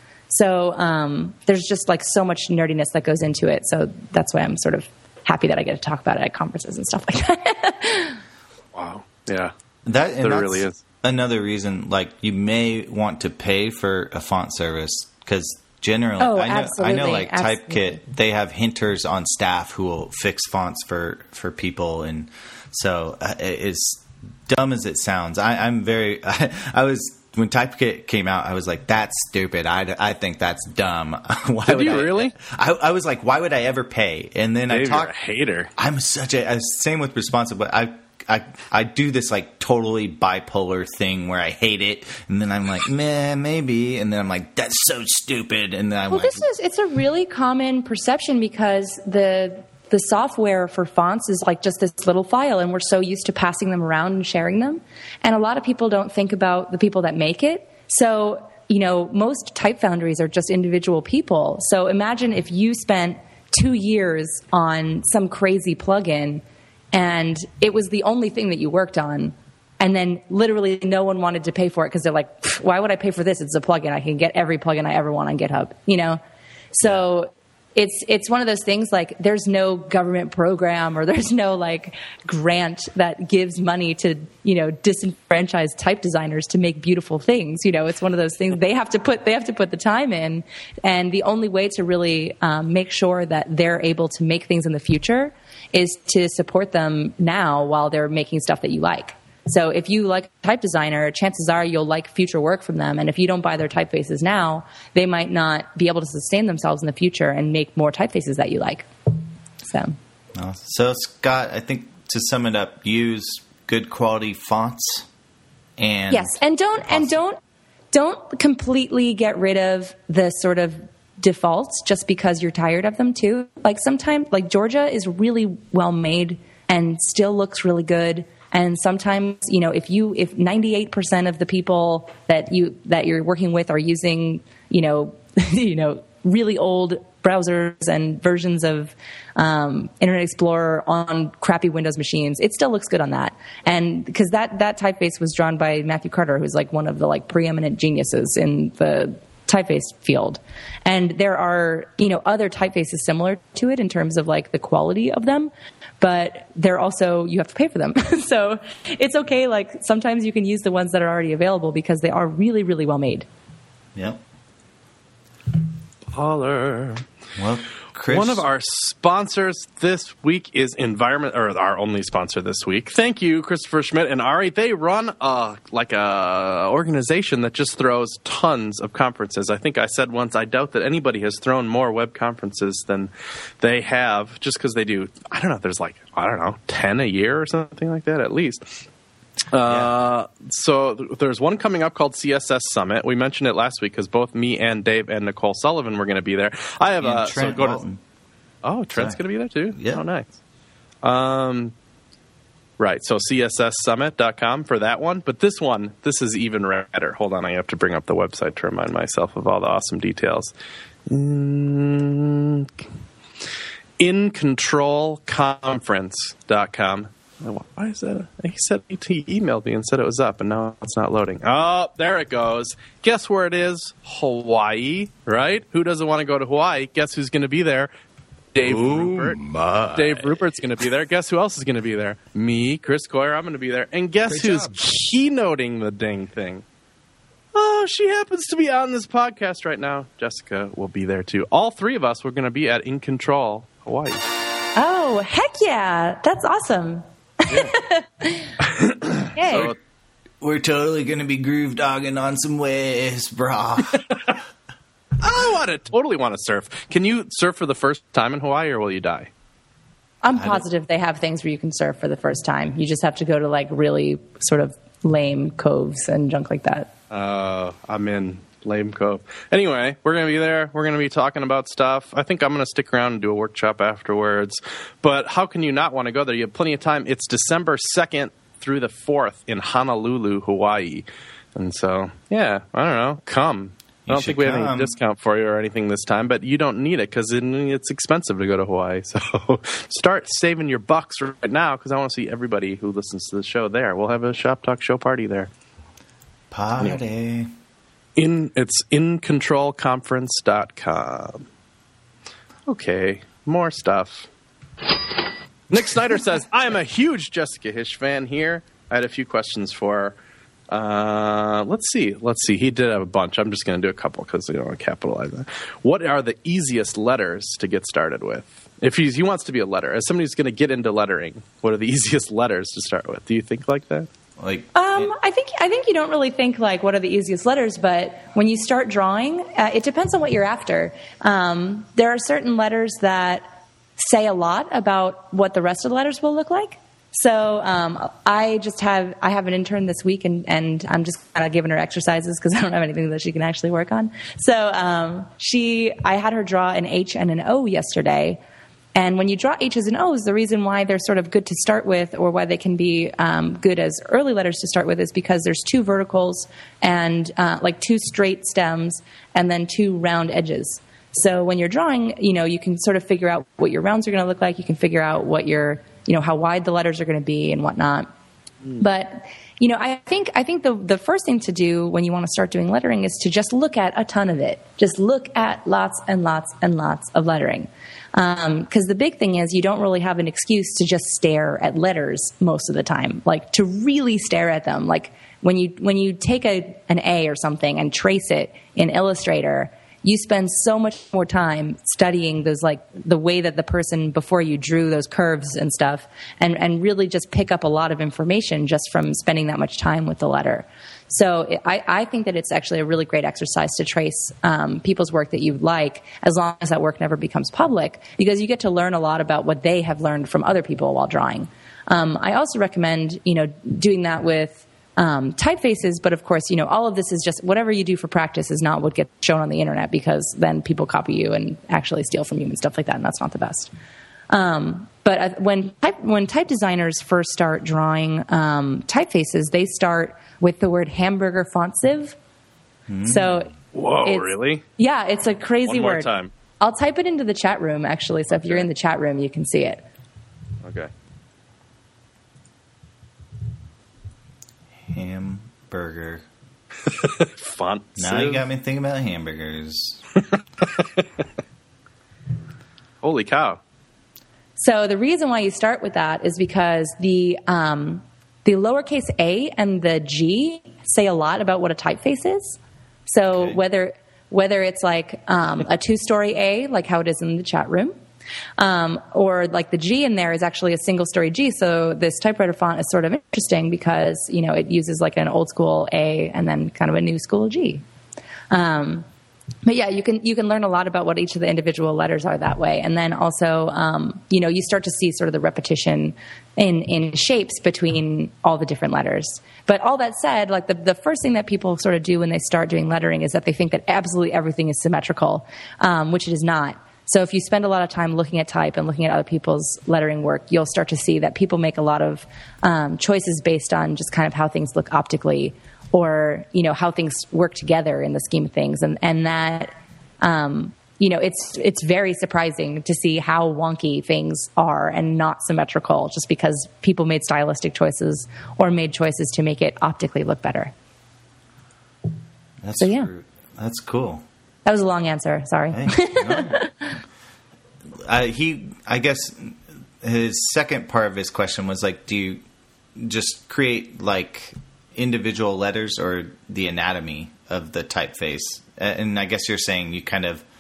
So um, there's just like so much nerdiness that goes into it. So that's why I'm sort of happy that I get to talk about it at conferences and stuff like that. Wow. Yeah. That and There that's really is. another reason. Like, you may want to pay for a font service because generally, Oh, I know, I know, absolutely, like absolutely. Typekit, they have hinters on staff who will fix fonts for for people, and so uh, as dumb as it sounds, I, I'm very. I, I was. When Typekit came out, I was like, "That's stupid. I, I think that's dumb." Why Did would you I, really? I, I was like, "Why would I ever pay?" And then Dave, I you're talked. a hater. I'm such a, a same with responsive, but I, I I do this like totally bipolar thing where I hate it, and then I'm like, meh, maybe, and then I'm like, that's so stupid, and then I'm Well, like, this is it's a really common perception because the the software for fonts is like just this little file, and we're so used to passing them around and sharing them, and a lot of people don't think about the people that make it. So, you know, most type foundries are just individual people. So imagine if you spent two years on some crazy plugin and it was the only thing that you worked on, and then literally no one wanted to pay for it because they're like, why would I pay for this? It's a plugin. I can get every plugin I ever want on GitHub, you know? So it's it's one of those things like there's no government program or there's no like grant that gives money to, you know, disenfranchised type designers to make beautiful things. You know, it's one of those things they have to put they have to put the time in, and the only way to really um, make sure that they're able to make things in the future is to support them now while they're making stuff that you like. So if you like a type designer, chances are you'll like future work from them. And if you don't buy their typefaces now, they might not be able to sustain themselves in the future and make more typefaces that you like. So, oh. So Scott, I think to sum it up, use good quality fonts And yes, and don't and don't don't completely get rid of the sort of defaults just because you're tired of them too. Like sometimes, like Georgia is really well made and still looks really good. And sometimes, you know, if you if ninety-eight percent of the people that you that you're working with are using, you know, you know, really old browsers and versions of um, Internet Explorer on crappy Windows machines, it still looks good on that. And because that that typeface was drawn by Matthew Carter, who's like one of the like preeminent geniuses in the typeface field. And there are, you know, other typefaces similar to it in terms of like the quality of them, but they're also, you have to pay for them. So it's okay. Like sometimes you can use the ones that are already available because they are really, really well made. Yep. Holler. Well, Chris. One of our sponsors this week is Environment, or our only sponsor this week. Thank you, Christopher Schmidt and Ari. They run a, like a organization that just throws tons of conferences. I think I said once, I doubt that anybody has thrown more web conferences than they have, just because they do, I don't know, there's like, I don't know, ten a year or something like that at least. Uh, so th- there's one coming up called C S S Summit. We mentioned it last week because both me and Dave and Nicole Sullivan were going to be there. I have And a Trent so go to, Walton. oh Trent's going to be there too. Yeah. Oh, nice. Um, right. So C S S summit dot com for that one. But this one, this is even redder. Hold on, I have to bring up the website to remind myself of all the awesome details. Mm, in control conference dot com. Why is that? He said he emailed me and said it was up, and now it's not loading. Oh, there it goes. Guess where it is? Hawaii, right? Who doesn't want to go to Hawaii? Guess who's going to be there? Dave Oh Rupert. my. Dave Rupert's going to be there. Guess who else is going to be there? Me, Chris Coyer. I'm going to be there. And guess Great who's job. keynoting the dang thing? Oh, she happens to be on this podcast right now. Jessica will be there too. All three of us, we're going to be at In Control, Hawaii. Oh, heck yeah. That's awesome. Yay. So, We're totally going to be groove dogging on some waves, brah. I want to totally want to surf. Can you surf for the first time in Hawaii, or will you die? I'm positive they have things where you can surf for the first time. You just have to go to like really sort of lame coves and junk like that. Uh, I'm in Lame Cove. Anyway, we're going to be there. We're going to be talking about stuff. I think I'm going to stick around and do a workshop afterwards. But how can you not want to go there? You have plenty of time. It's December second through the fourth in Honolulu, Hawaii. And so, yeah, I don't know. Come. I You don't should think we have come. any discount for you or anything this time, but you don't need it because it, it's expensive to go to Hawaii. So start saving your bucks right now because I want to see everybody who listens to the show there. We'll have a Shop Talk Show party there. Party. In It's in control conference dot com. Okay, more stuff. Nick Snyder says, I am a huge Jessica Hish fan here. I had a few questions for her. Uh, let's see. Let's see. He did have a bunch. I'm just going to do a couple because we don't want to capitalize that. What are the easiest letters to get started with? If he's, he wants to be a letter, as somebody who's going to get into lettering, what are the easiest letters to start with? Do you think like that? Like, Um, I think I think you don't really think like what are the easiest letters, but when you start drawing, uh, it depends on what you're after. Um, there are certain letters that say a lot about what the rest of the letters will look like. So um, I just have I have an intern this week, and, and I'm just kind of giving her exercises because I don't have anything that she can actually work on. So um, she I had her draw an H and an O yesterday. And when you draw H's and O's, the reason why they're sort of good to start with, or why they can be um, good as early letters to start with, is because there's two verticals and uh, like two straight stems and then two round edges. So when you're drawing, you know, you can sort of figure out what your rounds are going to look like. You can figure out what your, you know, how wide the letters are going to be and whatnot. Mm. But you know, I think I think the the first thing to do when you want to start doing lettering is to just look at a ton of it. Just look at lots and lots and lots of lettering. Because um, the big thing is you don't really have an excuse to just stare at letters most of the time. Like to really stare at them. Like when you when you take a an A or something and trace it in Illustrator, you spend so much more time studying those, like the way that the person before you drew those curves and stuff, and, and really just pick up a lot of information just from spending that much time with the letter. So it, I, I think that it's actually a really great exercise to trace um, people's work that you like, as long as that work never becomes public, because you get to learn a lot about what they have learned from other people while drawing. Um, I also recommend, you know, doing that with um, typefaces. But of course, you know, all of this is just whatever you do for practice is not what gets shown on the internet, because then people copy you and actually steal from you and stuff like that, and that's not the best. Um, but when type, when type designers first start drawing um, typefaces, they start with the word hamburger font sieve. Mm. So, whoa, really? Yeah, it's a crazy One more word. Time. I'll type it into the chat room, actually. So if you're in the chat room, you can see it. Okay. Hamburger font. Now sieve. You got me thinking about hamburgers. Holy cow. So the reason why you start with that is because the um, the lowercase a and the G say a lot about what a typeface is. So okay. whether whether it's like um, a two-story A, like how it is in the chat room, um, or like the G in there is actually a single-story G. So this typewriter font is sort of interesting because, you know, it uses like an old-school A and then kind of a new-school G. Um But yeah, you can you can learn a lot about what each of the individual letters are that way, and then also um, you know you start to see sort of the repetition in in shapes between all the different letters. But all that said, like the the first thing that people sort of do when they start doing lettering is that they think that absolutely everything is symmetrical, um, which it is not. So if you spend a lot of time looking at type and looking at other people's lettering work, you'll start to see that people make a lot of um, choices based on just kind of how things look optically, or, you know, how things work together in the scheme of things. And, and that, um, you know, it's, it's very surprising to see how wonky things are and not symmetrical just because people made stylistic choices or made choices to make it optically look better. That's, so, yeah. That's cool. That was a long answer. Sorry. Hey, no. uh, he, I guess his second part of his question was like, do you just create like individual letters or the anatomy of the typeface? And I guess you're saying you kind of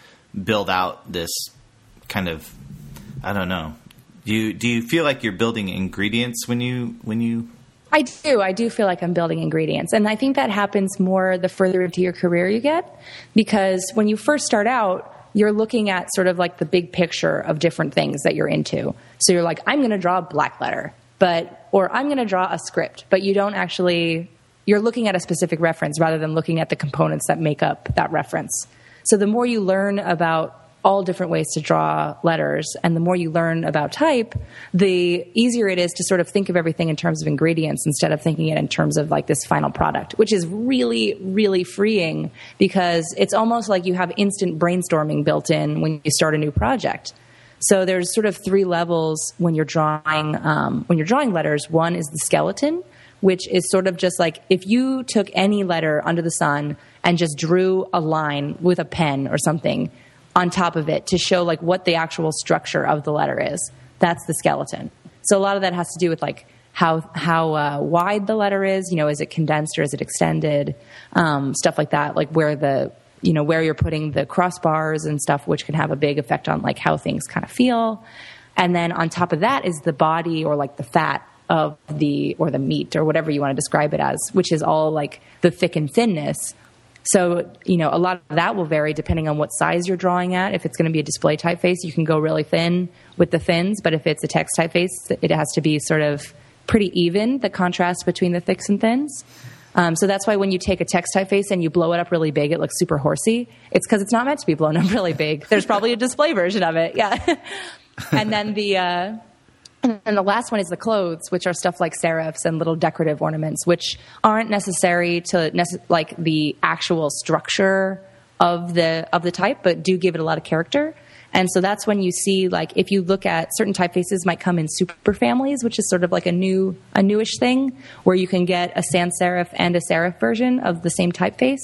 build out this kind of, I don't know. Do you, do you feel like you're building ingredients when you, when you, I do. I do feel like I'm building ingredients. And I think that happens more the further into your career you get, because when you first start out, you're looking at sort of like the big picture of different things that you're into. So you're like, I'm going to draw a black letter. But, or I'm going to draw a script, but you don't actually, you're looking at a specific reference rather than looking at the components that make up that reference. So the more you learn about all different ways to draw letters and the more you learn about type, the easier it is to sort of think of everything in terms of ingredients instead of thinking it in terms of like this final product, which is really, really freeing because it's almost like you have instant brainstorming built in when you start a new project. So there's sort of three levels when you're drawing um, when you're drawing letters. One is the skeleton, which is sort of just like if you took any letter under the sun and just drew a line with a pen or something on top of it to show like what the actual structure of the letter is. That's the skeleton. So a lot of that has to do with like how how uh, wide the letter is. You know, is it condensed or is it extended? Um, stuff like that, like where the you know, where you're putting the crossbars and stuff, which can have a big effect on like how things kind of feel. And then on top of that is the body or like the fat of the, or the meat or whatever you want to describe it as, which is all like the thick and thinness. So, you know, a lot of that will vary depending on what size you're drawing at. If it's going to be a display typeface, you can go really thin with the thins. But if it's a text typeface, it has to be sort of pretty even, the contrast between the thicks and thins. Um, so that's why when you take a text typeface and you blow it up really big, it looks super horsey. It's because it's not meant to be blown up really big. There's probably a display version of it. Yeah. And then the, uh, and the last one is the clothes, which are stuff like serifs and little decorative ornaments, which aren't necessary to nece- like the actual structure of the, of the type, but do give it a lot of character. And so that's when you see, like, if you look at certain typefaces might come in super families, which is sort of like a new, a newish thing where you can get a sans serif and a serif version of the same typeface.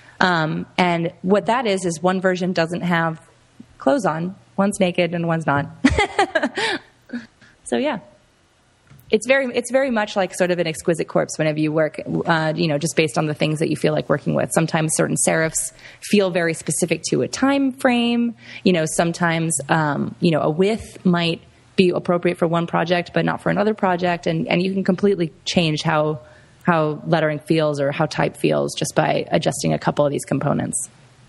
Um, and what that is, is one version doesn't have clothes on. One's naked and one's not. So yeah, it's very, it's very much like sort of an exquisite corpse whenever you work, uh, you know, just based on the things that you feel like working with. Sometimes certain serifs feel very specific to a time frame. You know, sometimes, um, you know, a width might be appropriate for one project, but not for another project. And, and you can completely change how, how lettering feels or how type feels just by adjusting a couple of these components.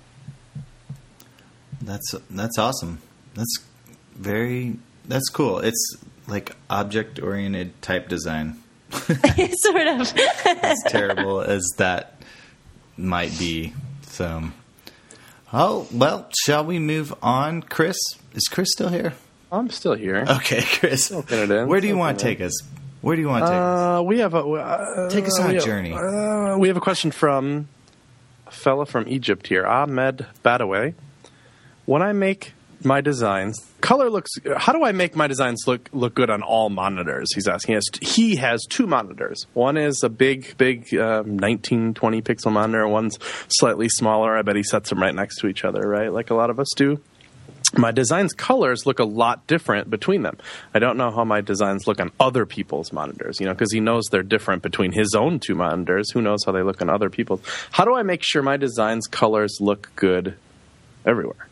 That's, that's awesome. That's very, that's cool. It's like object-oriented type design. sort of. As terrible as that might be. So, oh, well, shall we move on? Chris, is Chris still here? I'm still here. Okay, Chris. Open it in. Where do you Open want to it take us? Where do you want to take us? Uh, we have a uh, Take us on we a have- journey. Uh, we have a question from a fella from Egypt here, Ahmed Badaway. When I make my designs, color looks. How do I make my designs look look good on all monitors? He's asking. He has, he has two monitors. One is a big, big um, nineteen twenty pixel monitor. One's slightly smaller. I bet he sets them right next to each other, right? Like a lot of us do. My designs' colors look a lot different between them. I don't know how my designs look on other people's monitors, you know, because he knows they're different between his own two monitors. Who knows how they look on other people's? How do I make sure my designs' colors look good everywhere?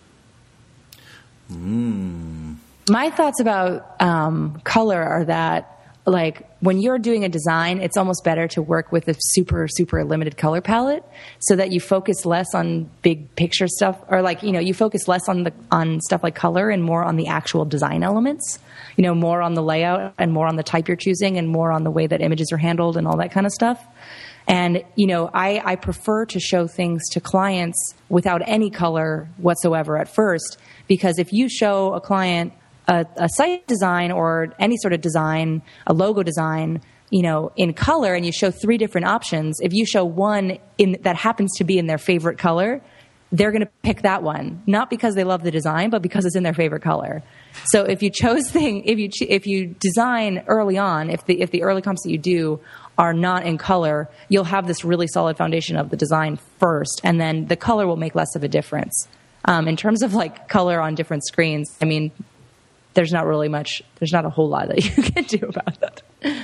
My thoughts about um, color are that, like, when you're doing a design, it's almost better to work with a super, super limited color palette so that you focus less on big picture stuff, or, like, you know, you focus less on the on stuff like color and more on the actual design elements, you know, more on the layout and more on the type you're choosing and more on the way that images are handled and all that kind of stuff. And, you know, I, I prefer to show things to clients without any color whatsoever at first, because if you show a client a, a site design or any sort of design, a logo design, you know, in color, and you show three different options, if you show one in that happens to be in their favorite color, they're going to pick that one, not because they love the design, but because it's in their favorite color. So if you chose thing, if you if you design early on, if the if the early comps that you do are not in color, you'll have this really solid foundation of the design first, and then the color will make less of a difference. Um, in terms of like color on different screens, I mean, there's not really much, there's not a whole lot that you can do about that.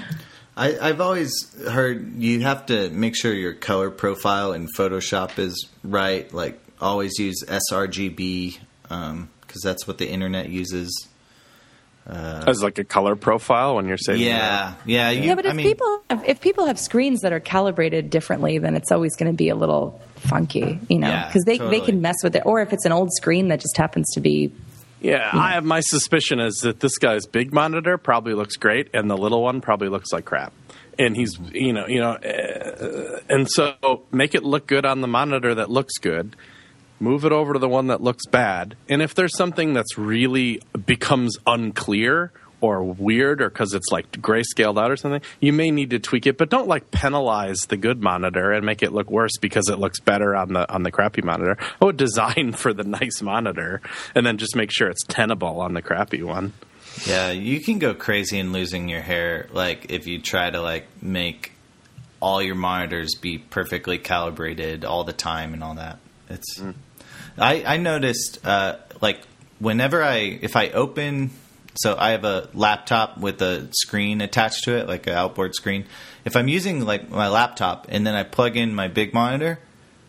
I, I've always heard you have to make sure your color profile in Photoshop is right. Like, always use sRGB um, because that's what the internet uses. Uh, As like a color profile when you're saying yeah, that? yeah, you, Yeah, but if I mean, people have, if people have screens that are calibrated differently, then it's always going to be a little funky, you know, Yeah, because they totally. they can mess with it. Or if it's an old screen that just happens to be. Yeah, I have my suspicion is that this guy's big monitor probably looks great, and the little one probably looks like crap. And he's, you know, you know, uh, and so make it look good on the monitor that looks good. Move it over to the one that looks bad. And if there's something that's really becomes unclear or weird, or because it's like grayscaled out or something, you may need to tweak it. But don't like penalize the good monitor and make it look worse because it looks better on the on the crappy monitor. Oh, design for the nice monitor, and then just make sure it's tenable on the crappy one. yeah, you can go crazy in losing your hair. Like, if you try to like make all your monitors be perfectly calibrated all the time and all that. It's. Mm. I, I noticed, uh, like, whenever I, if I open, so I have a laptop with a screen attached to it, like an outboard screen. If I'm using, like, my laptop and then I plug in my big monitor,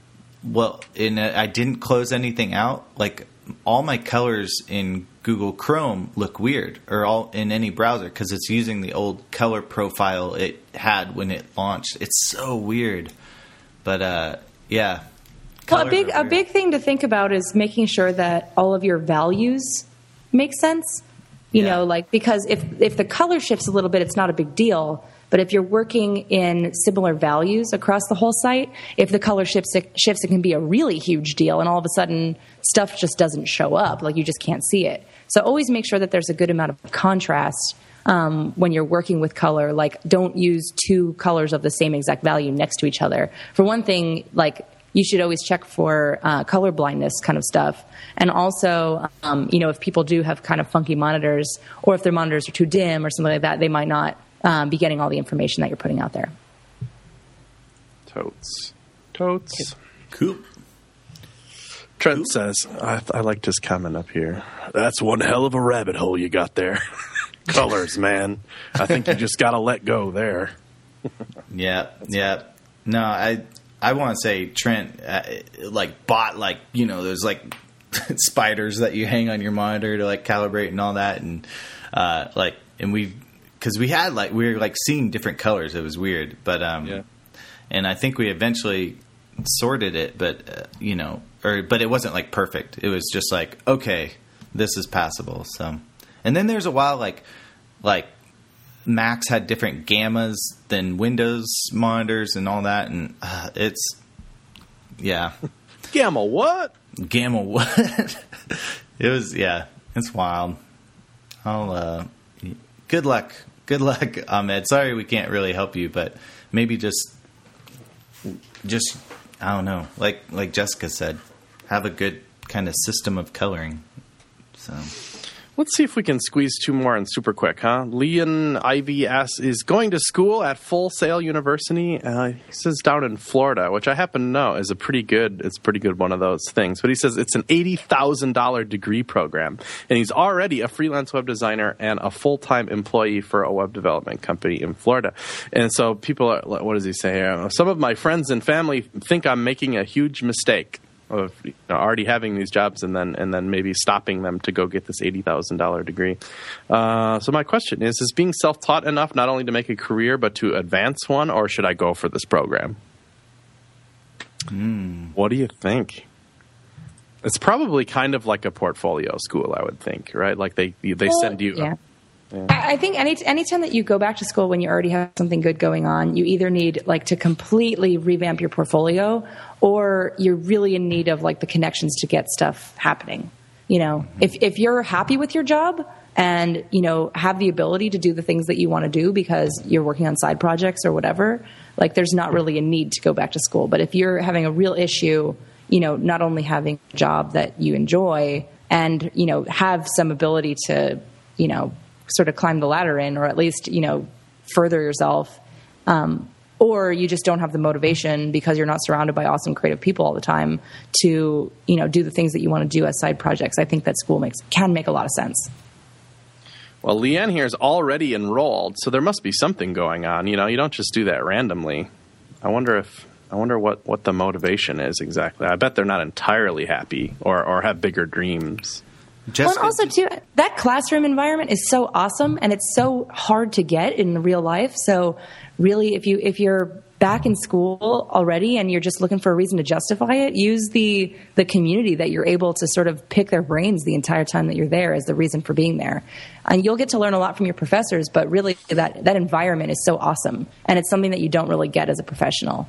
well, and I didn't close anything out, like, all my colors in Google Chrome look weird, or all in any browser, because it's using the old color profile it had when it launched. It's so weird. But, uh, yeah. Well, a Colors big are a weird. big thing to think about is making sure that all of your values make sense. You Yeah. know, like, because if if the color shifts a little bit, it's not a big deal. But if you're working in similar values across the whole site, if the color shifts, it shifts, it can be a really huge deal, and all of a sudden stuff just doesn't show up. Like, you just can't see it. So always make sure that there's a good amount of contrast um, when you're working with color. Like, don't use two colors of the same exact value next to each other. For one thing, like, you should always check for uh, color blindness kind of stuff. And also, um, you know, if people do have kind of funky monitors, or if their monitors are too dim or something like that, they might not um, be getting all the information that you're putting out there. Totes. Totes. Cool. Trent says, I, I liked his comment up here. That's one hell of a rabbit hole you got there. Colors, man. I think you just got to let go there. Yeah, yeah. No, I I want to say Trent uh, like bought like, you know, there's like spiders that you hang on your monitor to like calibrate and all that, and uh, like and we because we had like we were like seeing different colors. It was weird, but um, Yeah. and I think we eventually sorted it, but uh, you know, or but it wasn't like perfect. It was just like, okay, this is passable. So, and then there's a while like like. Macs had different gammas than Windows monitors and all that, and uh, it's yeah. Gamma what? Gamma what? It was yeah. It's wild. I'll uh, good luck. Good luck, Ahmed. Sorry we can't really help you, but maybe just just I don't know. Like like Jessica said, have a good kind of system of coloring. So. Let's see if we can squeeze two more in super quick, huh? Leon Ivy asks, is going to school at Full Sail University. Uh, he says down in Florida, which I happen to know is a pretty good, it's a pretty good one of those things. But he says it's an eighty thousand dollars degree program. And he's already a freelance web designer and a full-time employee for a web development company in Florida. And so people are, what does he say here? Some of my friends and family think I'm making a huge mistake of you know, already having these jobs and then and then maybe stopping them to go get this eighty thousand dollars degree. Uh, so my question is, is being self-taught enough not only to make a career but to advance one, or should I go for this program? Mm. What do you think? It's probably kind of like a portfolio school, I would think, right? Like they they well, send you... Yeah. Yeah. I think any anytime that you go back to school when you already have something good going on, you either need like to completely revamp your portfolio, or you're really in need of like the connections to get stuff happening. You know, if if you're happy with your job and you know have the ability to do the things that you want to do because you're working on side projects or whatever, like there's not really a need to go back to school. But if you're having a real issue, you know, not only having a job that you enjoy and you know have some ability to, you know, sort of climb the ladder in, or at least, you know, further yourself. Um, or you just don't have the motivation because you're not surrounded by awesome creative people all the time to, you know, do the things that you want to do as side projects. I think that school makes, can make a lot of sense. Well, Leanne here is already enrolled, so there must be something going on. You know, you don't just do that randomly. I wonder if, I wonder what, what the motivation is exactly. I bet they're not entirely happy or, or have bigger dreams. Jessica. Well, and also, too, that classroom environment is so awesome, and it's so hard to get in real life. So, really, if you if you're back in school already and you're just looking for a reason to justify it, use the the community that you're able to sort of pick their brains the entire time that you're there as the reason for being there. And you'll get to learn a lot from your professors, but really, that that environment is so awesome, and it's something that you don't really get as a professional.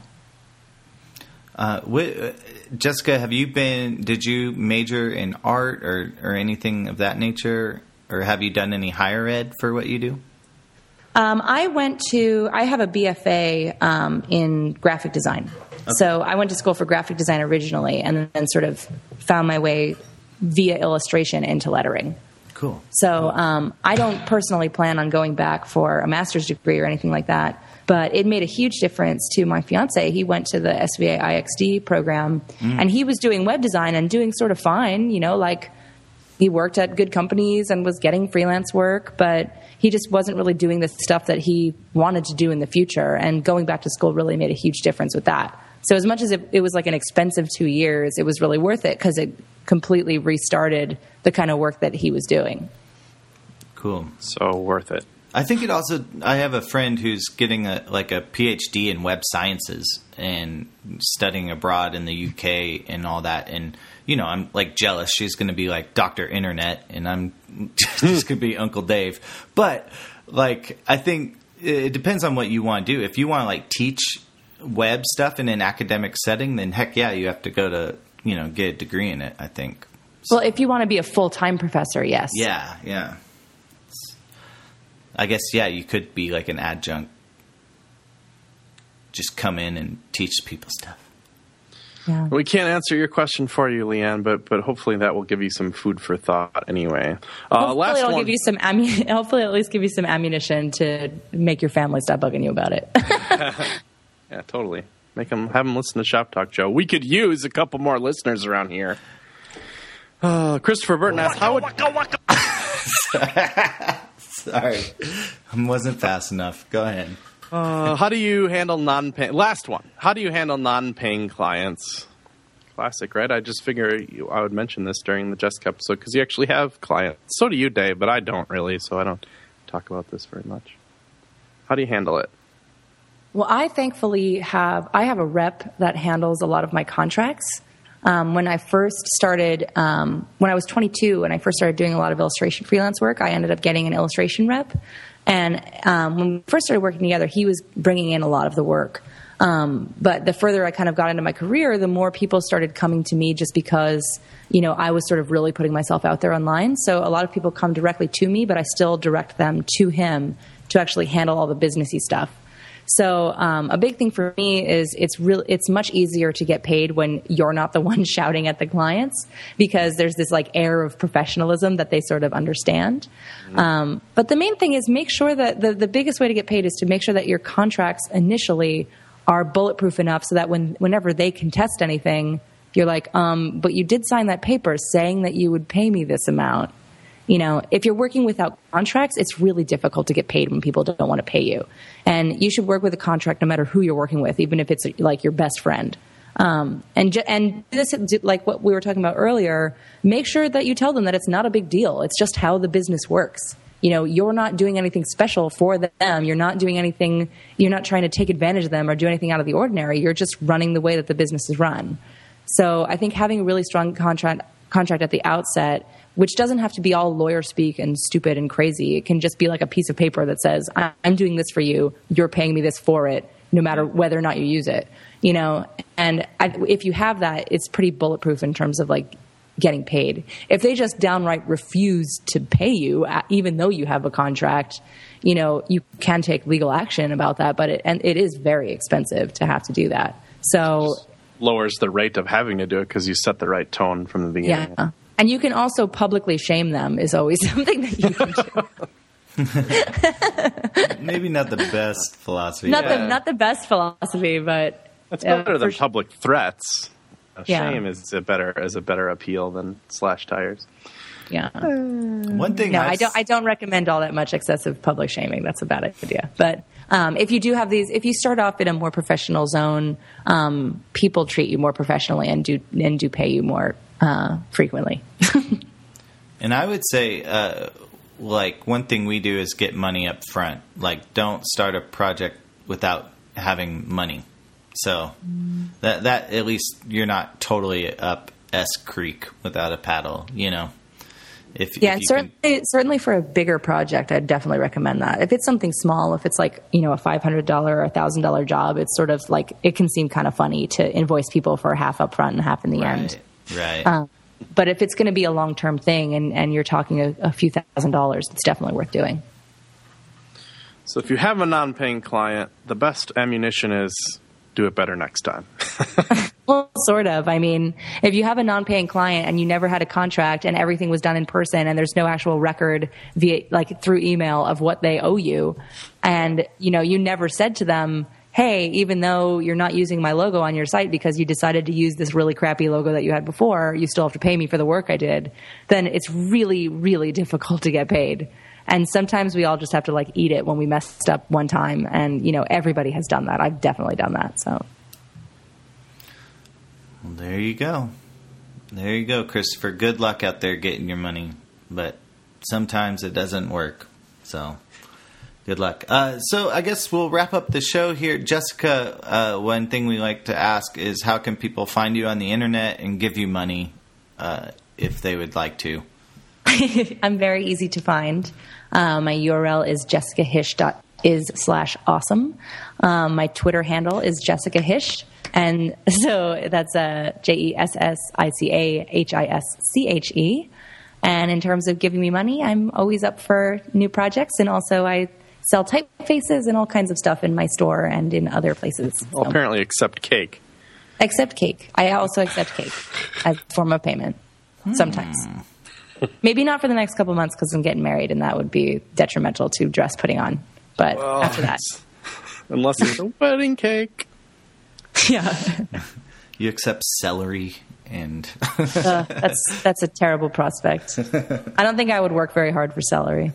Uh, wh- Jessica, have you been? Did you major in art or, or anything of that nature, or have you done any higher ed for what you do? Um, I went to. I have a B F A um, in graphic design, okay. So I went to school for graphic design originally, and then sort of found my way via illustration into lettering. Cool. So um, I don't personally plan on going back for a master's degree or anything like that. But it made a huge difference to my fiance. He went to the S V A I X D program, mm. and he was doing web design and doing sort of fine. You know, like he worked at good companies and was getting freelance work, but he just wasn't really doing the stuff that he wanted to do in the future. And going back to school really made a huge difference with that. So as much as it, it was like an expensive two years, it was really worth it because it completely restarted the kind of work that he was doing. Cool. So worth it. I think it also, I have a friend who's getting a like a P H D in web sciences and studying abroad in the U K and all that. And, you know, I'm like jealous. She's going to be like Doctor Internet and I'm just going to be Uncle Dave. But like, I think it depends on what you want to do. If you want to like teach web stuff in an academic setting, then heck yeah, you have to go to, you know, get a degree in it, I think. So, well, if you want to be a full-time professor, yes. Yeah, yeah. I guess, yeah, you could be like an adjunct. Just come in and teach people stuff. Yeah. We can't answer your question for you, Leanne, but but hopefully that will give you some food for thought anyway. Uh, hopefully last it'll one. give you some ammu- hopefully at least give you some ammunition to make your family stop bugging you about it. Yeah, totally. Make them, have them listen to Shop Talk Joe. We could use a couple more listeners around here. Uh, Christopher Burton asks, how would... Waka, waka. Sorry, I wasn't fast enough. Go ahead. Uh, how do you handle non-paying... Last one. How do you handle non-paying clients? Classic, right? I just figure you, I would mention this during the Jessica episode because you actually have clients. So do you, Dave, but I don't really, so I don't talk about this very much. How do you handle it? Well, I thankfully have I have a rep that handles a lot of my contracts. Um, when I first started, um, when I was twenty-two and I first started doing a lot of illustration freelance work, I ended up getting an illustration rep. And um, when we first started working together, he was bringing in a lot of the work. Um, but the further I kind of got into my career, the more people started coming to me just because, you know, I was sort of really putting myself out there online. So a lot of people come directly to me, but I still direct them to him to actually handle all the businessy stuff. So um, a big thing for me is it's real. It's much easier to get paid when you're not the one shouting at the clients, because there's this like air of professionalism that they sort of understand. Mm-hmm. Um, but the main thing is make sure that the, the biggest way to get paid is to make sure that your contracts initially are bulletproof enough so that when whenever they contest anything, you're like, um, but you did sign that paper saying that you would pay me this amount. You know, if you're working without contracts, it's really difficult to get paid when people don't want to pay you. And you should work with a contract no matter who you're working with, even if it's like your best friend. Um, and ju- and this, like what we were talking about earlier, make sure that you tell them that it's not a big deal. It's just how the business works. You know, you're not doing anything special for them. You're not doing anything, you're not trying to take advantage of them or do anything out of the ordinary. You're just running the way that the business is run. So I think having a really strong contract contract at the outset, which doesn't have to be all lawyer speak and stupid and crazy. It can just be like a piece of paper that says, I'm doing this for you. You're paying me this for it, no matter whether or not you use it, you know? And I, if you have that, it's pretty bulletproof in terms of like getting paid. If they just downright refuse to pay you, even though you have a contract, you know, you can take legal action about that, but it, and it is very expensive to have to do that. So lowers the rate of having to do it because you set the right tone from the beginning. Yeah. And you can also publicly shame them is always something that you can do. Maybe not the best philosophy. Not yeah. the not the best philosophy, but it's better uh, than sh- public threats. A yeah. Shame is a better is a better appeal than slash tires. Yeah. One thing. No, I've... I don't. I don't recommend all that much excessive public shaming. That's a bad idea. But um, if you do have these, if you start off in a more professional zone, um, people treat you more professionally and do and do pay you more uh, frequently. And I would say, uh, like one thing we do is get money up front. Like, don't start a project without having money. So that that at least you're not totally up S Creek without a paddle, you know. If, yeah, if and you certainly, can... certainly for a bigger project, I'd definitely recommend that. If it's something small, if it's like, you know, a five hundred dollars or a one thousand dollars job, it's sort of like, it can seem kind of funny to invoice people for half up front and half in the right, end. Right. Um, but if it's going to be a long-term thing and, and you're talking a, a few thousand dollars, it's definitely worth doing. So if you have a non-paying client, the best ammunition is do it better next time. Well, sort of. I mean, if you have a non-paying client and you never had a contract and everything was done in person and there's no actual record via like through email of what they owe you, and you know, you never said to them, hey, even though you're not using my logo on your site because you decided to use this really crappy logo that you had before, you still have to pay me for the work I did, then it's really, really difficult to get paid. And sometimes we all just have to like eat it when we messed up one time. And, you know, everybody has done that. I've definitely done that. So. Well, there you go. There you go, Christopher. Good luck out there getting your money. But sometimes it doesn't work. So good luck. Uh, so I guess we'll wrap up the show here. Jessica, uh, one thing we like to ask is how can people find you on the internet and give you money uh, if they would like to? I'm very easy to find. Uh, my U R L is jessicahish.is slash awesome. Um, my Twitter handle is Jessica Hish. And so that's uh, J E S S I C A H I S C H E. And in terms of giving me money, I'm always up for new projects. And also I sell typefaces and all kinds of stuff in my store and in other places. Well, so. Apparently except cake. Except cake. I also accept cake as a form of payment sometimes. Hmm. Maybe not for the next couple months because I'm getting married and that would be detrimental to dress putting on. But well, after that. Unless it's a wedding cake. Yeah. You accept celery and... uh, that's that's a terrible prospect. I don't think I would work very hard for celery.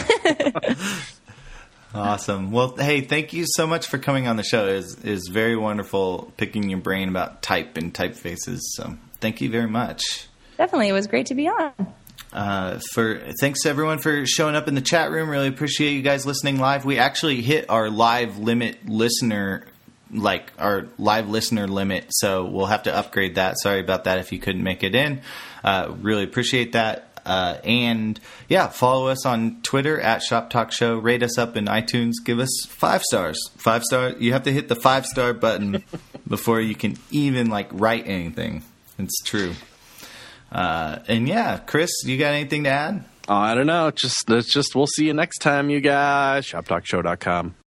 Awesome. Well, hey, thank you so much for coming on the show. It was, it was very wonderful picking your brain about type and typefaces. So thank you very much. Definitely. It was great to be on. Uh, for thanks to everyone for showing up in the chat room. Really appreciate you guys listening live. We actually hit our live limit listener like our live listener limit, so we'll have to upgrade that. Sorry about that if you couldn't make it in. Uh, really appreciate that. Uh, and yeah, follow us on Twitter at Shop Talk Show. Rate us up in iTunes. Give us five stars. Five star. You have to hit the five star button before you can even like write anything. It's true. Uh, and yeah, Chris, you got anything to add? Oh, I don't know. Just, it's just, we'll see you next time, you guys. shop talk show dot com.